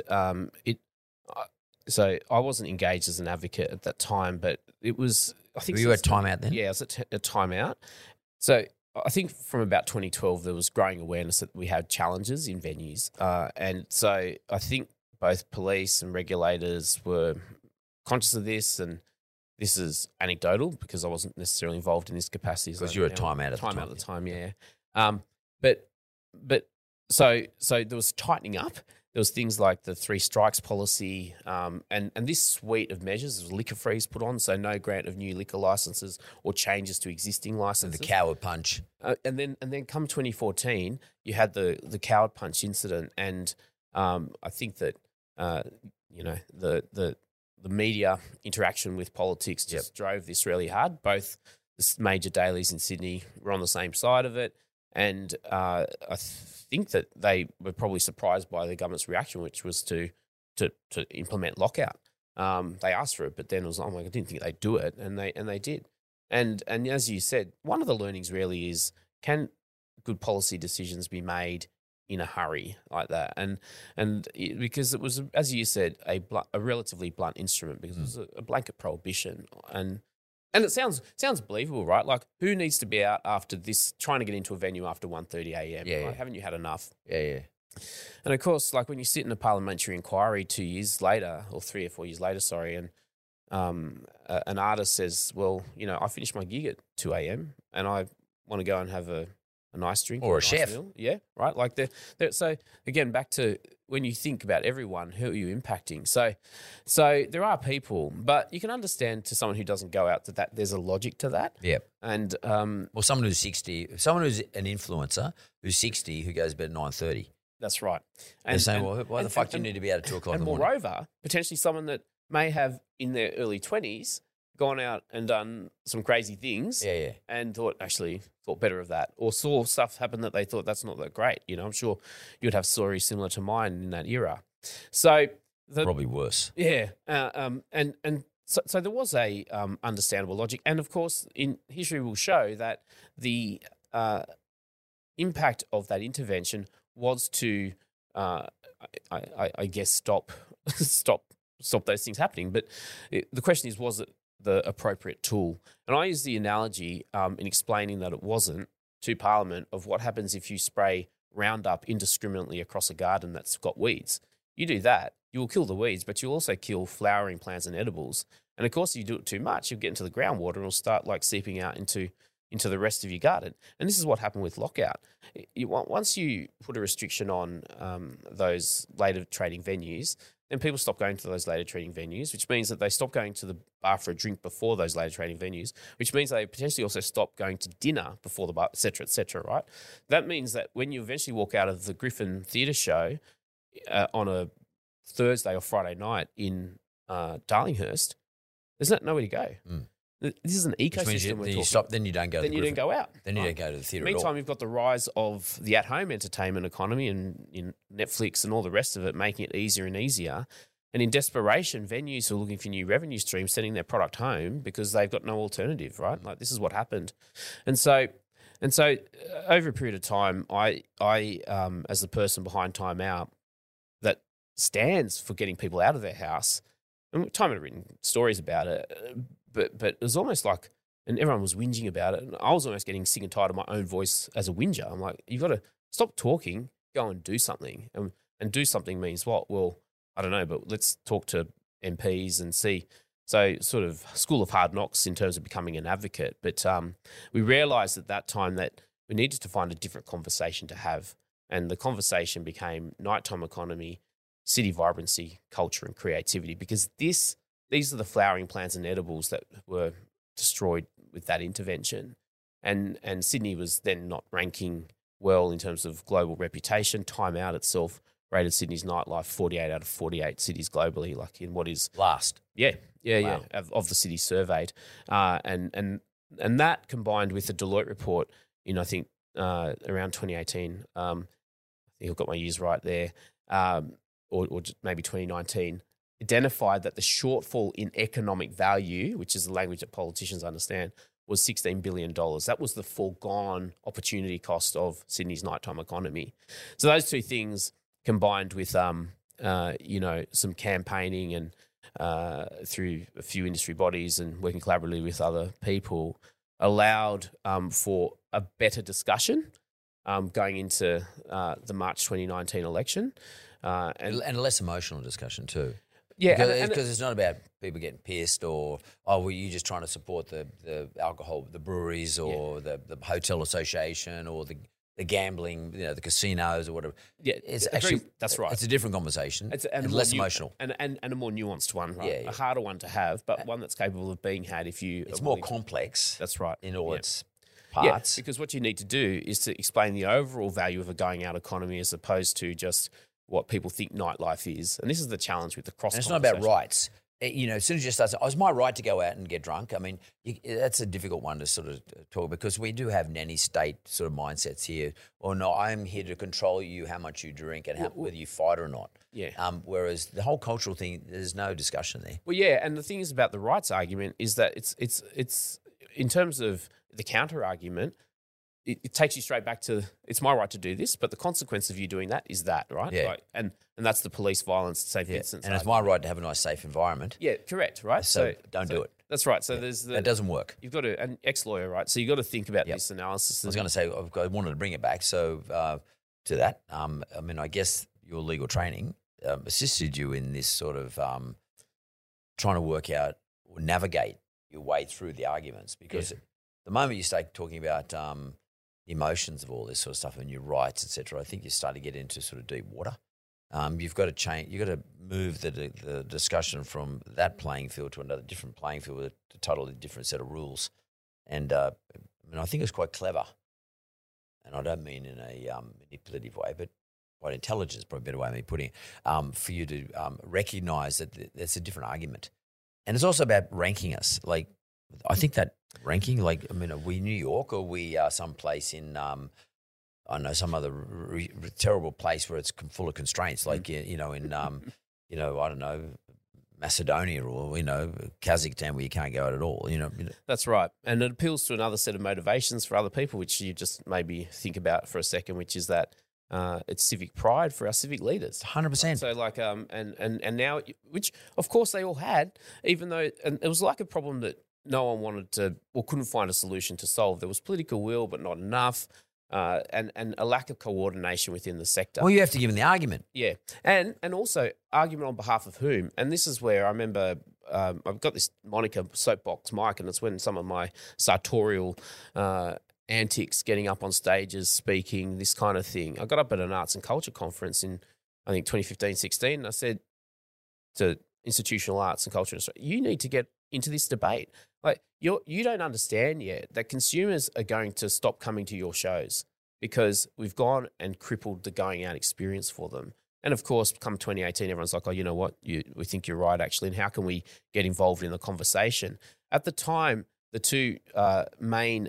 so I wasn't engaged as an advocate at that time, but it was. I think were you at timeout then? Yeah, I was at timeout. So I think from about 2012 there was growing awareness that we had challenges in venues, and so I think both police and regulators were conscious of this, and this is anecdotal because I wasn't necessarily involved in this capacity. Because you were at timeout at the time. Timeout at the time, yeah. But so there was tightening up. There was things like the 3 strikes policy, and this suite of measures. There was liquor freeze put on, so no grant of new liquor licenses or changes to existing licenses. The coward punch. And then come 2014, you had the coward punch incident, and I think that the media interaction with politics just drove this really hard. Both the major dailies in Sydney were on the same side of it, and I think that they were probably surprised by the government's reaction, which was to implement lockout. They asked for it, but then it was, oh my God, I didn't think they'd do it, and they did. And as you said, one of the learnings really is, can good policy decisions be made in a hurry like that? And because it was, as you said, a relatively blunt instrument, because it was a blanket prohibition, and it sounds believable, right? Like, who needs to be out after this, trying to get into a venue after 1:30 a.m.? Yeah, right? Haven't you had enough? Yeah. And of course, like when you sit in a parliamentary inquiry 2 years later, or 3 or 4 years later, and an artist says, well, I finished my gig at 2 a.m. and I want to go and have a nice drink. Or a nice chef. meal. Yeah, right? Like, so again, back to when you think about everyone, who are you impacting? So there are people, but you can understand to someone who doesn't go out that there's a logic to that. Yeah. And well, someone who's 60, someone who's an influencer who's 60 who goes to bed at 9:30. That's right. They're saying, well, why the fuck do you need to be out at 2 o'clock in the morning? And moreover, potentially someone that may have in their early 20s gone out and done some crazy things, and thought better of that, or saw stuff happen that they thought that's not that great. I'm sure you'd have stories similar to mine in that era. So probably worse. Yeah, so there was a understandable logic, and of course, in history will show that the impact of that intervention was to, I guess, stop those things happening. But the question is, was it the appropriate tool? And I use the analogy in explaining that it wasn't to Parliament of what happens if you spray Roundup indiscriminately across a garden that's got weeds. You do that, you will kill the weeds, but you'll also kill flowering plants and edibles. And of course, if you do it too much, you'll get into the groundwater and it'll start seeping out into the rest of your garden. And this is what happened with lockout. Once you put a restriction on those later trading venues, then people stop going to those later trading venues, which means that they stop going to the bar for a drink before those later trading venues, which means they potentially also stop going to dinner before the bar, et cetera, right? That means that when you eventually walk out of the Griffin Theatre show on a Thursday or Friday night in Darlinghurst, there's nowhere to go. This is an ecosystem. Then you stop. Then you don't go. Then you don't go out. Then you don't go to the theatre. Meantime, you've got the rise of the at-home entertainment economy and in Netflix and all the rest of it, making it easier and easier. And in desperation, venues are looking for new revenue streams, sending their product home because they've got no alternative. Right? Like, this is what happened, and so over a period of time, I as the person behind Time Out that stands for getting people out of their house, and Time had written stories about it. But it was almost like, and everyone was whinging about it, and I was almost getting sick and tired of my own voice as a whinger. I'm like, you've got to stop talking, go and do something. And do something means what? Well, I don't know, but let's talk to MPs and see. So sort of school of hard knocks in terms of becoming an advocate. But we realised at that time that we needed to find a different conversation to have. And the conversation became nighttime economy, city vibrancy, culture and creativity, because these are the flowering plants and edibles that were destroyed with that intervention. And Sydney was then not ranking well in terms of global reputation. Time Out itself rated Sydney's nightlife 48 out of 48 cities globally, like in what is Last. Yeah, Wow. of the cities surveyed, and that combined with the Deloitte report in I think around 2018. I think I've got my years right there, or just maybe 2019. Identified that the shortfall in economic value, which is the language that politicians understand, was $16 billion. That was the foregone opportunity cost of Sydney's nighttime economy. So those two things combined with, some campaigning and through a few industry bodies and working collaboratively with other people allowed for a better discussion going into the March 2019 election. And a less emotional discussion too. Yeah, because it's not about people getting pissed or, were you just trying to support the alcohol, the breweries or the hotel association or the gambling, the casinos or whatever. Yeah, it's actually actually that's right. It's a different conversation. It's and less emotional and a more nuanced one, right? Yeah. A harder one to have, but one that's capable of being had if you. It's more complex. That's right. In all its Yeah, parts. because what you need to do is to explain the overall value of a going out economy as opposed to just what people think nightlife is. And this is the challenge with the cross. And it's not about rights. As soon as you start saying, it's my right to go out and get drunk. I mean, that's a difficult one to sort of talk because we do have nanny state sort of mindsets here. Or no, I'm here to control you, how much you drink and whether you fight or not. Yeah. Whereas the whole cultural thing, there's no discussion there. Well, yeah, and the thing is about the rights argument is that it's in terms of the counter argument, it takes you straight back to it's my right to do this, but the consequence of you doing that is that, right? Yeah. Like, and that's the police violence, St. Vincent's. And it's my right to have a nice, safe environment. Yeah, correct, right? So don't do it. That's right. So there's That doesn't work. You've got to, an ex-lawyer, right? So you've got to think about this analysis. I was going to say, I wanted to bring it back. So to that, I guess your legal training assisted you in this sort of trying to work out or navigate your way through the arguments because the moment you start talking about emotions of all this sort of stuff and your rights, etc., I think you start to get into sort of deep water. You've got to change. You've got to move the discussion from that playing field to another different playing field with a totally different set of rules. And I think it's quite clever. And I don't mean in a manipulative way, but quite intelligent is probably a better way of me putting it. For you to recognise that that's a different argument, and it's also about ranking us. Like I think that ranking, are we New York or we someplace in I know some other terrible place where it's full of constraints, like in I don't know, Macedonia or Kazakhstan where you can't go out at all. That's right, and it appeals to another set of motivations for other people, which you just maybe think about for a second, which is that it's civic pride for our civic leaders. 100%. So and now, which of course they all had, even though and it was like a problem that no one wanted to or couldn't find a solution to solve. There was political will, but not enough. And a lack of coordination within the sector. Well, you have to give them the argument. Yeah, and also argument on behalf of whom? And this is where I remember I've got this moniker, Soapbox Mike, and it's when some of my sartorial antics, getting up on stages, speaking, this kind of thing. I got up at an arts and culture conference in, I think, 2015-16, and I said to institutional arts and culture, you need to get into this debate. Like you don't understand yet that consumers are going to stop coming to your shows because we've gone and crippled the going out experience for them. And of course, come 2018, everyone's like, oh, you know what? We think you're right, actually. And how can we get involved in the conversation? At the time, the two main,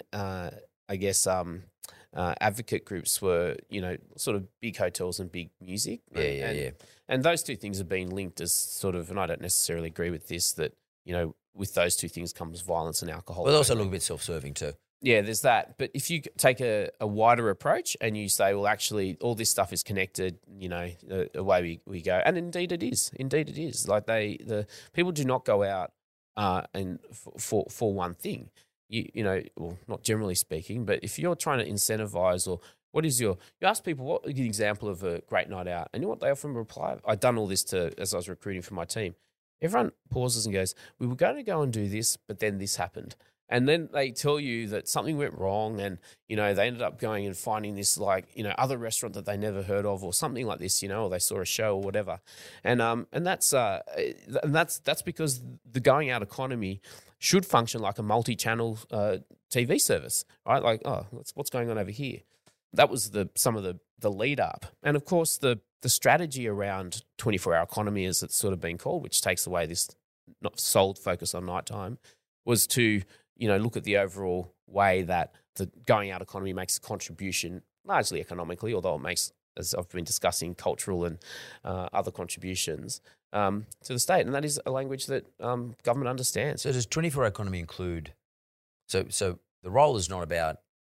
advocate groups were, sort of big hotels and big music. Yeah. And those two things have been linked as sort of, and I don't necessarily agree with this, that, with those two things comes violence and alcohol. Well, they also look a bit self-serving too. Yeah, there's that. But if you take a wider approach and you say, well, actually, all this stuff is connected, away we go. And indeed it is. Like the people do not go out and for one thing. Well, not generally speaking, but if you're trying to incentivize or you ask people what is an example of a great night out, and you know what they often reply? I've done all this as I was recruiting for my team. everyone pauses and goes, we were going to go and do this, but then this happened. And then they tell you that something went wrong and, they ended up going and finding this other restaurant that they never heard of or something like this, or they saw a show or whatever. And that's because the going out economy should function like a multi-channel TV service, right? Like, what's going on over here? That was some of the lead up. And of course, the strategy around 24-hour economy, as it's sort of been called, which takes away this sole focus on nighttime, was to look at the overall way that the going out economy makes a contribution, largely economically, although it makes, as I've been discussing, cultural and other contributions to the state. And that is a language that government understands. So does 24-hour economy include – so the role is not about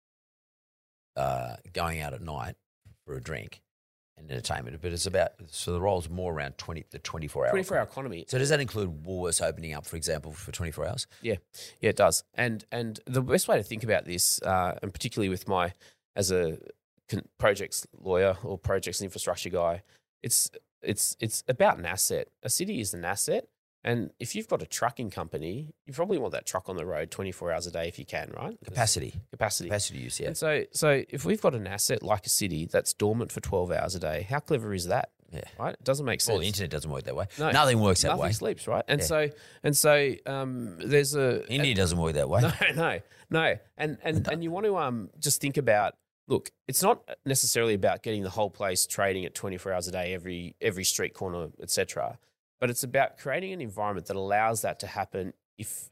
going out at night for a drink and entertainment, but it's about – so the role is more around the 24-hour 24-hour economy. So does that include Woolworths opening up, for example, for 24 hours? Yeah, it does. And the best way to think about this, and particularly with as a projects lawyer or projects infrastructure guy, it's about an asset. A city is an asset. And if you've got a trucking company, you probably want that truck on the road 24 hours a day if you can, right? Capacity use, yeah. And so if we've got an asset like a city that's dormant for 12 hours a day, how clever is that? Yeah. Right? It doesn't make sense. Well, the internet doesn't work that way. No, nothing works that way. Nothing sleeps, right? And so there's India doesn't work that way. No. And you want to just think about, look, it's not necessarily about getting the whole place trading at 24 hours a day, every street corner, etc. But it's about creating an environment that allows that to happen if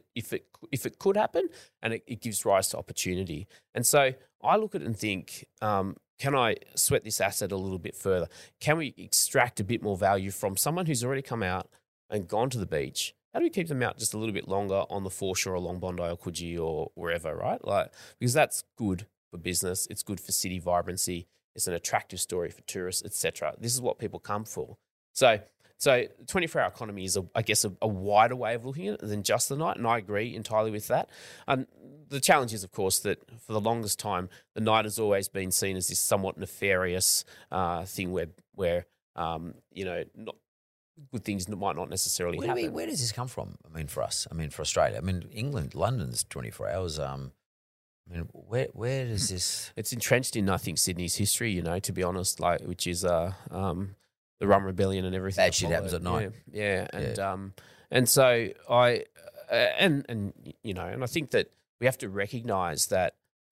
it could happen, and it gives rise to opportunity. And so I look at it and think, can I sweat this asset a little bit further? Can we extract a bit more value from someone who's already come out and gone to the beach? How do we keep them out just a little bit longer on the foreshore along Bondi or Coogee or wherever, right? Because that's good for business. It's good for city vibrancy. It's an attractive story for tourists, etc. This is what people come for. So 24-hour economy is, I guess, a wider way of looking at it than just the night, and I agree entirely with that. The challenge is, of course, that for the longest time, the night has always been seen as this somewhat nefarious thing where not good things might not necessarily happen. Where does this come from? I mean, for us. I mean, for Australia. I mean, England, London's 24 hours. Where does this? It's entrenched in, I think, Sydney's history. To be honest, which is the Rum Rebellion and everything. Bad shit happens at night. Yeah. And so I and I think that we have to recognise that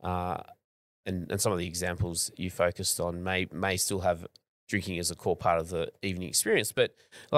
and some of the examples you focused on may still have drinking as a core part of the evening experience, but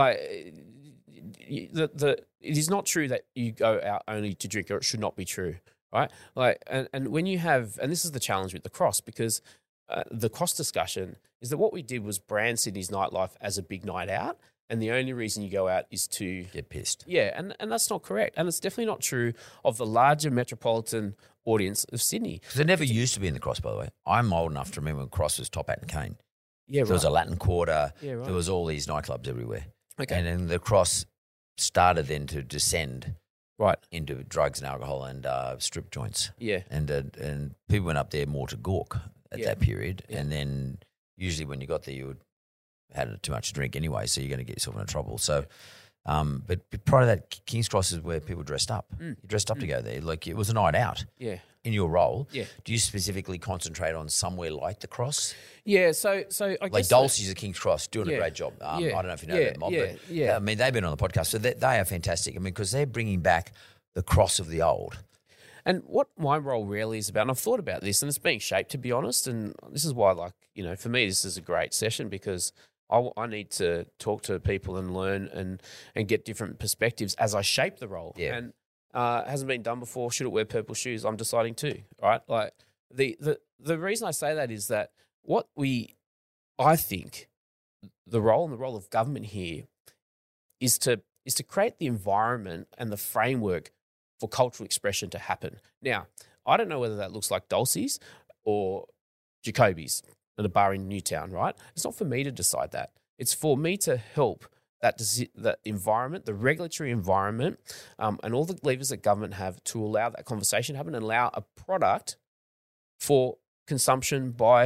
it is not true that you go out only to drink, or it should not be true, right? And when you have, and this is the challenge with the cross, because the cross discussion is that what we did was brand Sydney's nightlife as a big night out, and the only reason you go out is to get pissed. Yeah, and that's not correct. And it's definitely not true of the larger metropolitan audience of Sydney. Because it never used to be in the cross, by the way. I'm old enough to remember when cross was Top Hat and Cane. Yeah, right. There was a Latin Quarter. Yeah, right. There was all these nightclubs everywhere. Okay. And then the cross started then to descend right into drugs and alcohol and strip joints. Yeah. And people went up there more to gawk at that period. Yeah. And then usually when you got there, you had too much to drink anyway, so you're going to get yourself into trouble. So, but prior to that, King's Cross is where people dressed up. You dressed up to go there. Like, it was a night out. Yeah. In your role, yeah. Do you specifically concentrate on somewhere like the Cross? Yeah, so I guess like Dulcie's at King's Cross doing a great job. I don't know if you know that mob, but I mean, they've been on the podcast, so they are fantastic. I mean, because they're bringing back the Cross of the old. And what my role really is about, and I've thought about this, and it's being shaped, to be honest, and this is why, for me, this is a great session, because I need to talk to people and learn and get different perspectives as I shape the role. Yeah. And hasn't been done before. Should it wear purple shoes? I'm deciding to, right? Like the reason I say that is that I think the role of government here is to create the environment and the framework for cultural expression to happen. Now, I don't know whether that looks like Dulcie's or Jacoby's at a bar in Newtown, right? It's not for me to decide that. It's for me to help that environment, the regulatory environment, and all the levers that government have to allow that conversation to happen and allow a product for consumption by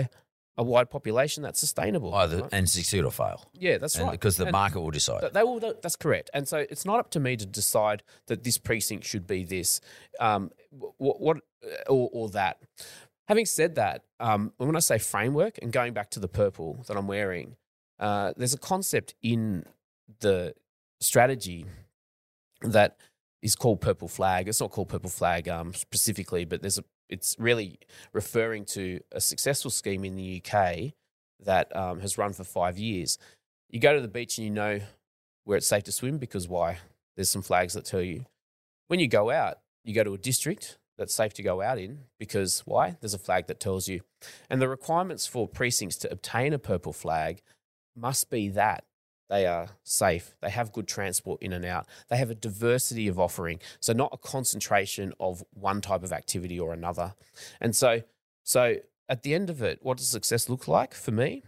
a wide population that's sustainable. Either right? and succeed or fail. Yeah, that's right. Because the And market will decide. they will. That's correct. And so it's not up to me to decide that this precinct should be this, or that. Having said that, when I say framework and going back to the purple that I'm wearing, there's a concept in the strategy that is called purple flag. It's not called purple flag specifically, but it's really referring to a successful scheme in the UK that has run for 5 years. You go to the beach and you know where it's safe to swim because why? There's some flags that tell you. When you go out, you go to a district that's safe to go out in because why? There's a flag that tells you. And the requirements for precincts to obtain a purple flag must be that they are safe, they have good transport in and out, they have a diversity of offering, so not a concentration of one type of activity or another. And so at the end of it, what does success look like for me?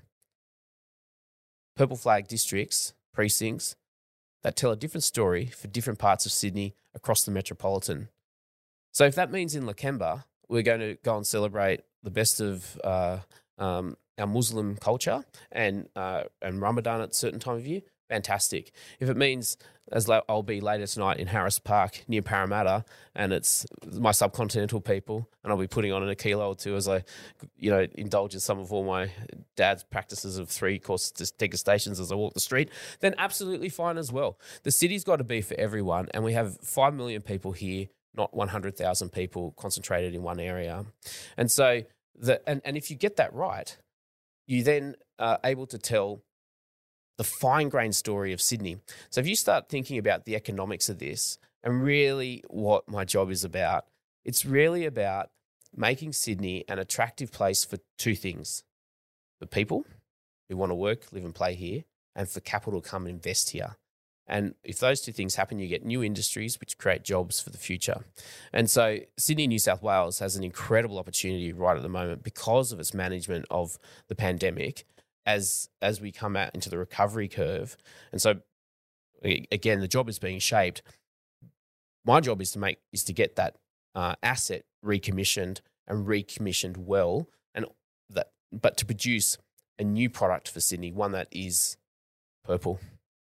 Purple flag districts, precincts that tell a different story for different parts of Sydney across the metropolitan. So if that means in Lakemba, we're going to go and celebrate the best of our Muslim culture and Ramadan at a certain time of year, fantastic. If it means, as I'll be later tonight in Harris Park near Parramatta, and it's my subcontinental people, and I'll be putting on an kilo or two as I, indulge in some of all my dad's practices of 3-course degustations as I walk the street, then absolutely fine as well. The city's got to be for everyone, and we have 5 million people here, not 100,000 people concentrated in one area. And so, and if you get that right, you then are able to tell the fine-grained story of Sydney. So if you start thinking about the economics of this and really what my job is about, it's really about making Sydney an attractive place for two things: for people who want to work, live and play here, and for capital to come and invest here. And if those two things happen, you get new industries which create jobs for the future. And so Sydney, New South Wales has an incredible opportunity right at the moment because of its management of the pandemic as we come out into the recovery curve. And so, again, the job is being shaped. My job is to get that asset recommissioned and recommissioned well, but to produce a new product for Sydney, one that is purple.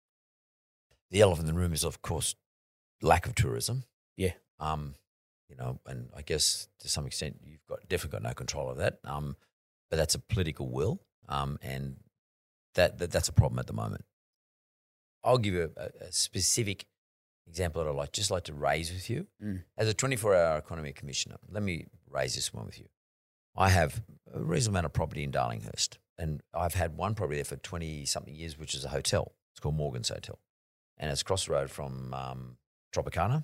The elephant in the room is, of course, lack of tourism. Yeah. And I guess to some extent you've definitely got no control of that. But that's a political will, and that's a problem at the moment. I'll give you a specific example that I'd just like to raise with you. As a 24-hour economy commissioner, let me raise this one with you. I have a reasonable amount of property in Darlinghurst, and I've had one property there for 20-something years, which is a hotel. It's called Morgan's Hotel. And it's across the road from Tropicana.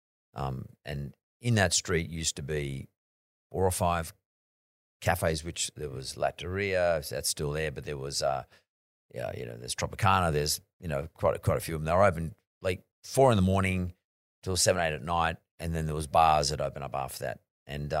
And in that street used to be 4 or 5 cafes, which there was Latteria, that's still there, but there was, there's Tropicana, there's, quite a few of them. They were open like 4 a.m. till 7, 8 at night, and then there was bars that opened up after that. And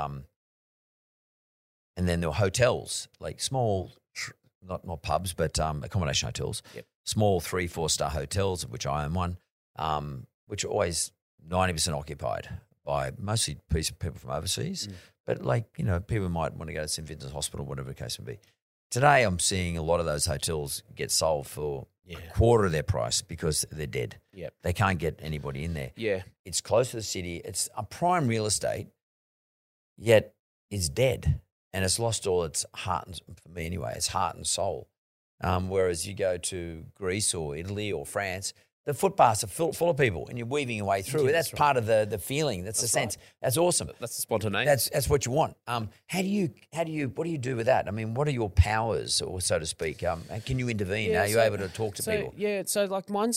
then there were hotels, like small, not pubs, but accommodation hotels. Yep. Small 3-4 star hotels, of which I own one, which are always 90% occupied by mostly people from overseas. But people might want to go to St. Vincent's Hospital, whatever the case may be. Today I'm seeing a lot of those hotels get sold for a quarter of their price because they're dead. Yep. They can't get anybody in there. Yeah. It's close to the city. It's a prime real estate, yet it's dead. And it's lost all its heart, for me anyway, its heart and soul. Whereas you go to Greece or Italy or France, the footpaths are full of people and you're weaving your way through. Yeah, that's part of the feeling. That's the sense. Right. That's awesome. That's the spontaneity. That's what you want. What do you do with that? I mean, what are your powers, or so to speak? Can you intervene? Are you able to talk to people? Yeah, so like mine's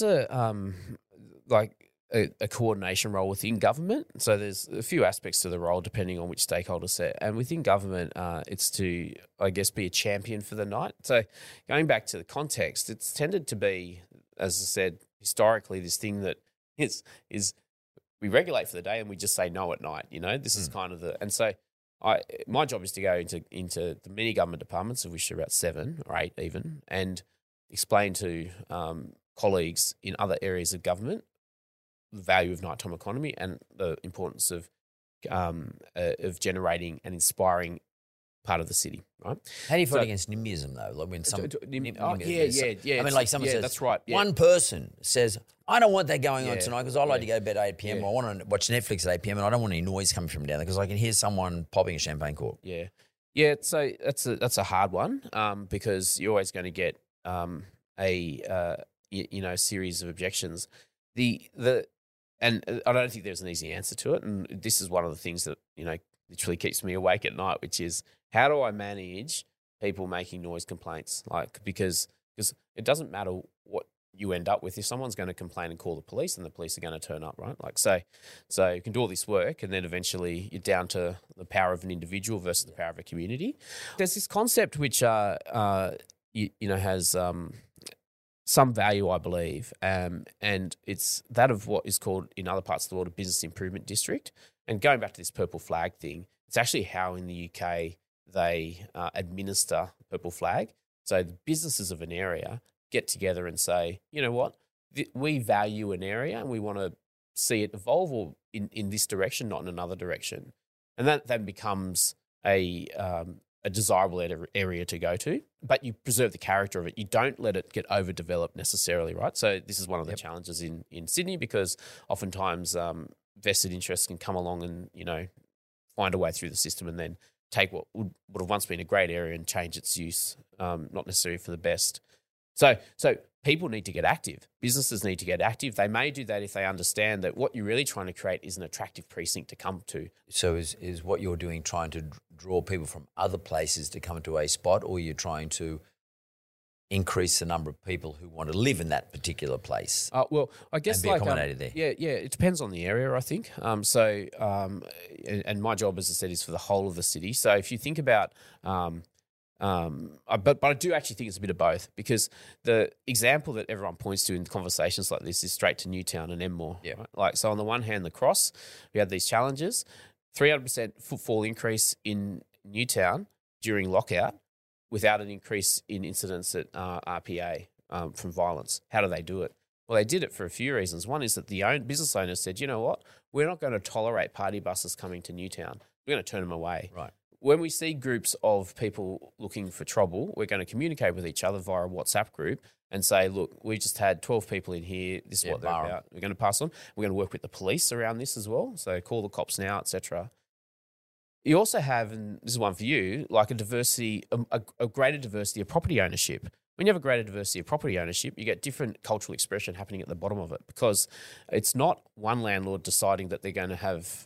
a coordination role within government. So there's a few aspects to the role depending on which stakeholder set. And within government, it's to, I guess, be a champion for the night. So going back to the context, it's tended to be, as I said, historically, this thing that is we regulate for the day and we just say no at night. This is kind of and so my job is to go into the many government departments, of which there are about 7 or 8 even, and explain to colleagues in other areas of government the value of nighttime economy and the importance of generating and inspiring part of the city, right? How do you fight So- against NIMBYism though? Like when some yeah. I mean, like someone says, that's right. Yeah. one person says, "I don't want that going on Yeah, tonight because I like to yeah. go to bed at 8 p.m. Yeah. or I want to watch Netflix at 8 p.m. and I don't want any noise coming from down there because I can hear someone popping a champagne cork." Yeah, yeah. So that's a hard one because you're always going to get a series of objections. And I don't think there's an easy answer to it. And this is one of the things that literally keeps me awake at night, which is how do I manage people making noise complaints? Like because it doesn't matter what you end up with if someone's going to complain and call the police, and the police are going to turn up, right? Like so you can do all this work, and then eventually you're down to the power of an individual versus the power of a community. There's this concept which has some value, I believe, and it's that of what is called in other parts of the world a business improvement district. And going back to this purple flag thing, it's actually how in the UK they administer purple flag. So the businesses of an area get together and say, you know what, we value an area and we want to see it evolve or in this direction, not in another direction. And that then becomes a desirable area to go to, but you preserve the character of it. You don't let it get overdeveloped necessarily, right? So this is one of the challenges in Sydney because oftentimes vested interests can come along and, find a way through the system and then take what would have once been a great area and change its use, not necessarily for the best. So people need to get active. Businesses need to get active. They may do that if they understand that what you're really trying to create is an attractive precinct to come to. So is what you're doing trying to draw people from other places to come to a spot, or you're trying to increase the number of people who want to live in that particular place? Well, I guess and be accommodated there. Yeah, it depends on the area, I think. And my job, as I said, is for the whole of the city. So if you think about but I do actually think it's a bit of both, because the example that everyone points to in conversations like this is straight to Newtown and Enmore. Yeah. Right? Like, so on the one hand, the Cross, we had these challenges, 300% footfall increase in Newtown during lockout without an increase in incidents at RPA from violence. How do they do it? Well, they did it for a few reasons. One is that the business owners said, you know what, we're not going to tolerate party buses coming to Newtown. We're going to turn them away. Right. When we see groups of people looking for trouble, we're going to communicate with each other via a WhatsApp group and say, look, we just had 12 people in here. This is what they're about. We're going to pass on. We're going to work with the police around this as well. So call the cops now, etc. You also have, and this is one for you, like a diversity, a greater diversity of property ownership. When you have a greater diversity of property ownership, you get different cultural expression happening at the bottom of it, because it's not one landlord deciding that they're going to have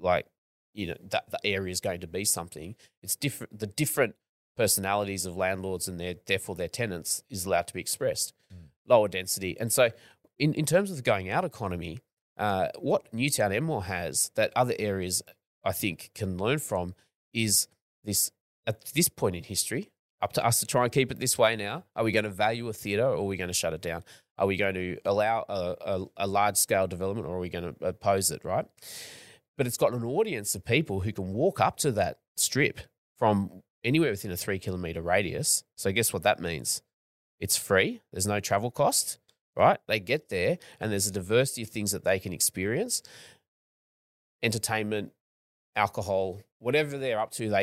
that the area is going to be something. It's different. The different personalities of landlords and therefore their tenants is allowed to be expressed. Lower density. And so in terms of the going out economy, what Newtown Enmore has that other areas I think can learn from is this, at this point in history, up to us to try and keep it this way now. Are we going to value a theatre, or are we going to shut it down? Are we going to allow a large-scale development, or are we going to oppose it, right? But it's got an audience of people who can walk up to that strip from anywhere within a 3-kilometre radius. So guess what that means? It's free. There's no travel cost, right? They get there and there's a diversity of things that they can experience. Entertainment, alcohol, whatever they're up to,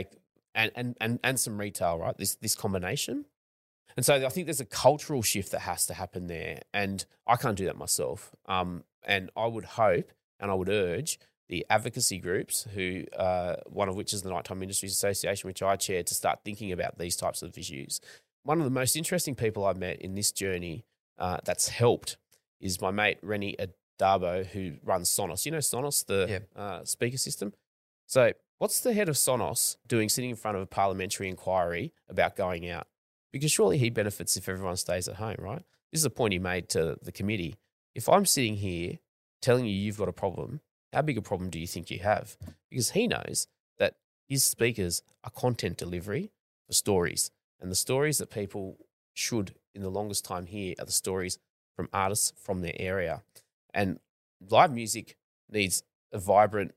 and some retail, right? This combination. And so I think there's a cultural shift that has to happen there. And I can't do that myself. And I would hope and I would urge the advocacy groups, who one of which is the Nighttime Industries Association, which I chair, to start thinking about these types of issues. One of the most interesting people I've met in this journey that's helped is my mate Rennie Adabo, who runs Sonos. You know Sonos, the speaker system? So what's the head of Sonos doing sitting in front of a parliamentary inquiry about going out? Because surely he benefits if everyone stays at home, right? This is a point he made to the committee. If I'm sitting here telling you you've got a problem, how big a problem do you think you have? Because he knows that his speakers are content delivery for stories. And the stories that people should, in the longest time, hear are the stories from artists from their area. And live music needs a vibrant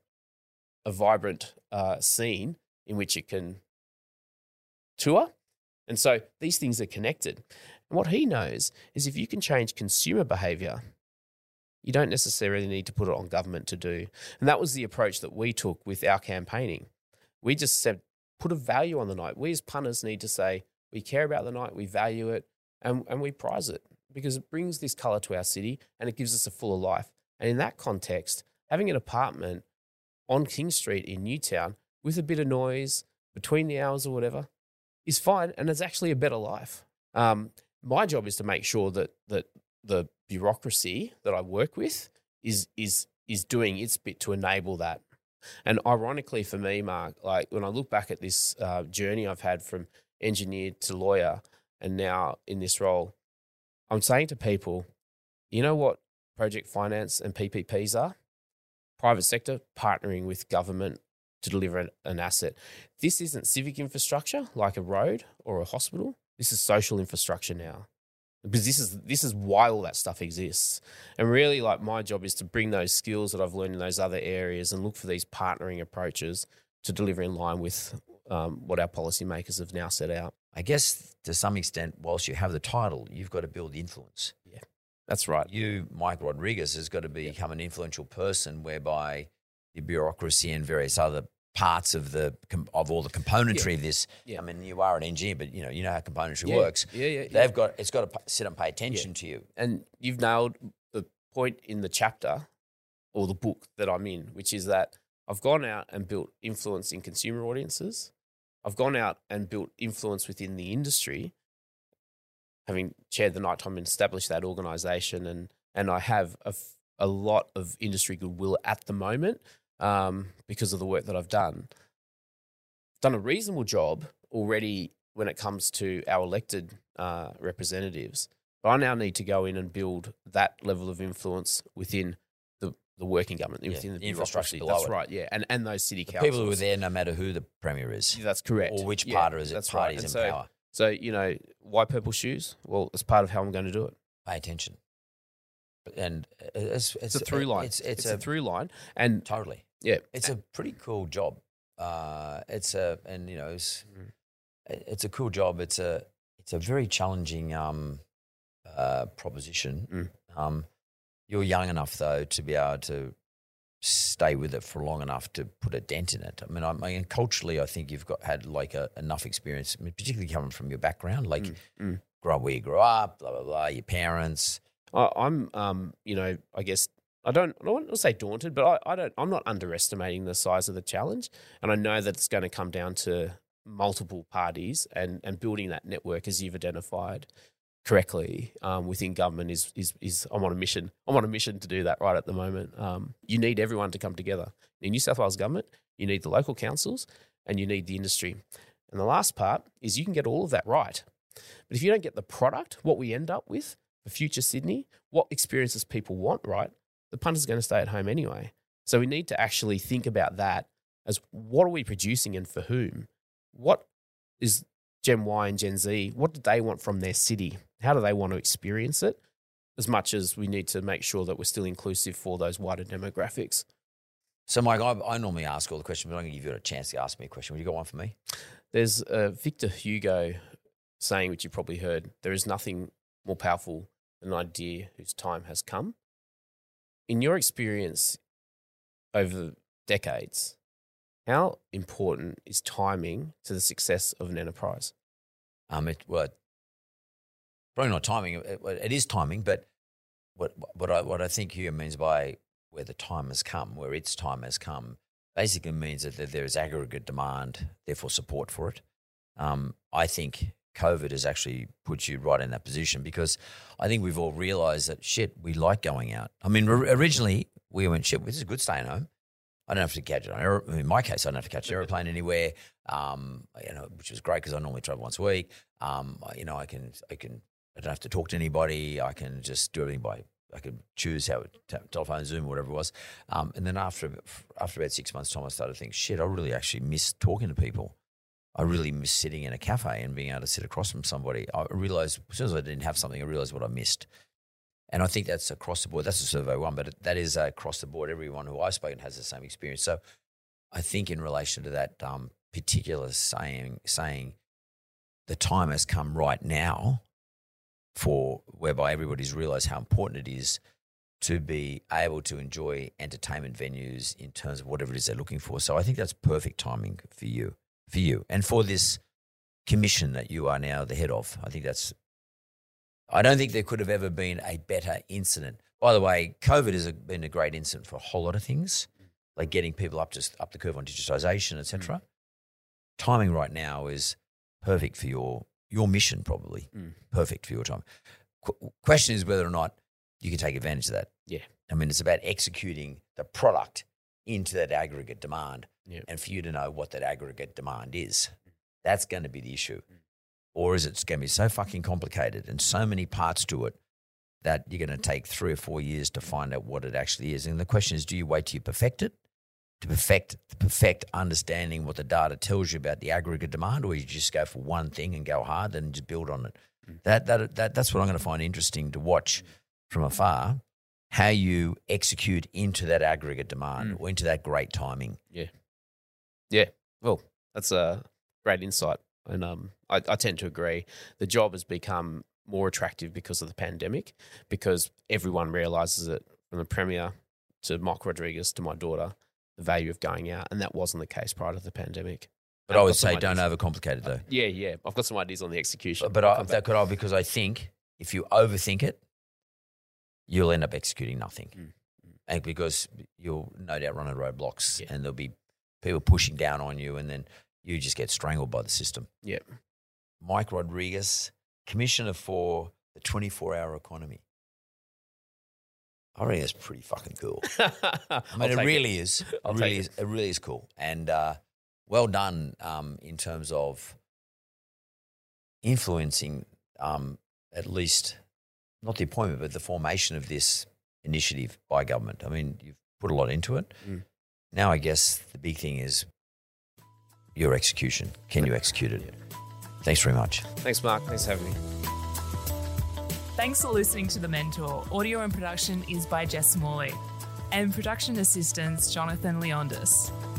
scene in which it can tour. And so these things are connected. And what he knows is if you can change consumer behaviour, you don't necessarily need to put it on government to do. And that was the approach that we took with our campaigning. We just said, put a value on the night. We as punters need to say, we care about the night, we value it, and we prize it because it brings this colour to our city and it gives us a fuller life. And in that context, having an apartment on King Street in Newtown with a bit of noise between the hours or whatever is fine, and it's actually a better life. My job is to make sure that the bureaucracy that I work with is doing its bit to enable that. And ironically for me, Mark, like when I look back at this journey I've had from engineer to lawyer and now in this role, I'm saying to people, you know what project finance and PPPs are? Private sector partnering with government to deliver an asset. This isn't civic infrastructure like a road or a hospital. This is social infrastructure now. Because this is why all that stuff exists. And really, like, my job is to bring those skills that I've learned in those other areas and look for these partnering approaches to deliver in line with what our policymakers have now set out. I guess to some extent, whilst you have the title, you've got to build influence. Yeah, that's right. You, Mike Rodriguez, has got to become an influential person whereby the bureaucracy and various other parts of all the componentry of this. Yeah. I mean, you are an engineer, but you know how componentry works. It's got to sit and pay attention to you. And you've nailed the point in the chapter or the book that I'm in, which is that I've gone out and built influence in consumer audiences. I've gone out and built influence within the industry, having chaired the Nighttime and established that organisation, and I have a lot of industry goodwill at the moment. Because of the work that I've done. Done a reasonable job already when it comes to our elected representatives, but I now need to go in and build that level of influence within the working government, within the infrastructure below. That's right, yeah, and those city councils. People who are there no matter who the Premier is. That's correct. Or which party is in power. So, you know, why purple shoes? Well, it's part of how I'm going to do it. Pay attention. And it's a through line. It's a through line. And totally. Yeah, it's a pretty cool job. It's a cool job. It's a very challenging proposition. You're young enough though to be able to stay with it for long enough to put a dent in it. I mean, culturally, I think you've had like enough experience, particularly coming from your background, like grow up where you grew up, blah blah blah, your parents. I'm, I guess. I don't want to say daunted, but I'm not underestimating the size of the challenge. And I know that it's going to come down to multiple parties and building that network, as you've identified correctly, within government is I'm on a mission. I'm on a mission to do that right at the moment. You need everyone to come together. In New South Wales government, you need the local councils and you need the industry. And the last part is you can get all of that right. But if you don't get the product, what we end up with for future Sydney, what experiences people want, right? The punter's going to stay at home anyway. So we need to actually think about that as what are we producing and for whom? What is Gen Y and Gen Z, what do they want from their city? How do they want to experience it? As much as we need to make sure that we're still inclusive for those wider demographics. So, Mike, I normally ask all the questions, but I'm going to give you a chance to ask me a question. Have you got one for me? There's Victor Hugo saying, which you probably heard, there is nothing more powerful than an idea whose time has come. In your experience over decades, how important is timing to the success of an enterprise? Probably not timing. It is timing, but what I think Hugo means by where the time has come, where its time has come, basically means that there is aggregate demand, therefore support for it. I think COVID has actually put you right in that position because I think we've all realised that, shit, we like going out. I mean, originally we went, shit, this is good staying home. I don't have to catch it. In my case, I don't have to catch an aeroplane anywhere, which is great because I normally travel once a week. I don't have to talk to anybody. I can just do everything I could choose how telephone, Zoom, or whatever it was. And then after about 6 months' time, I started to think, shit, I really actually miss talking to people. I really miss sitting in a cafe and being able to sit across from somebody. I realised as soon as I didn't have something, I realised what I missed. And I think that's across the board. That's a survey one, but that is across the board. Everyone who I've spoken has the same experience. So I think in relation to that particular saying the time has come right now for whereby everybody's realised how important it is to be able to enjoy entertainment venues in terms of whatever it is they're looking for. So I think that's perfect timing for you. for you and for this commission that you are now the head of. I don't think there could have ever been a better incident. By the way, COVID has been a great incident for a whole lot of things, like getting people up the curve on digitisation, etc. Timing right now is perfect for your mission, probably. Perfect for your time. Question is whether or not you can take advantage of that. Yeah. I mean, it's about executing the product into that aggregate demand and for you to know what that aggregate demand is. That's going to be the issue. Or is it going to be so fucking complicated and so many parts to it that you're going to take 3 or 4 years to find out what it actually is? And the question is, do you wait till you perfect it, to perfect understanding what the data tells you about the aggregate demand, or you just go for one thing and go hard and just build on it? That's what I'm going to find interesting to watch from afar, how you execute into that aggregate demand or into that great timing. Yeah. Well, that's a great insight. And I tend to agree. The job has become more attractive because of the pandemic, because everyone realises it, from the Premier to Mike Rodriguez to my daughter, the value of going out. And that wasn't the case prior to the pandemic. But I would say don't overcomplicate it though. Yeah. I've got some ideas on the execution. Because I think if you overthink it, you'll end up executing nothing. And because you'll no doubt run into roadblocks and there'll be people pushing down on you and then you just get strangled by the system. Yeah. Mike Rodriguez, Commissioner for the 24-hour economy. I reckon that's pretty fucking cool. I mean, it really is. It really is cool. And well done in terms of influencing at least, not the appointment, but the formation of this initiative by government. I mean, you've put a lot into it. Now I guess the big thing is your execution. Can you execute it? Thanks very much. Thanks, Mark. Thanks for having me. Thanks for listening to The Mentor. Audio and production is by Jess Smalley and production assistants Jonathan Leondis.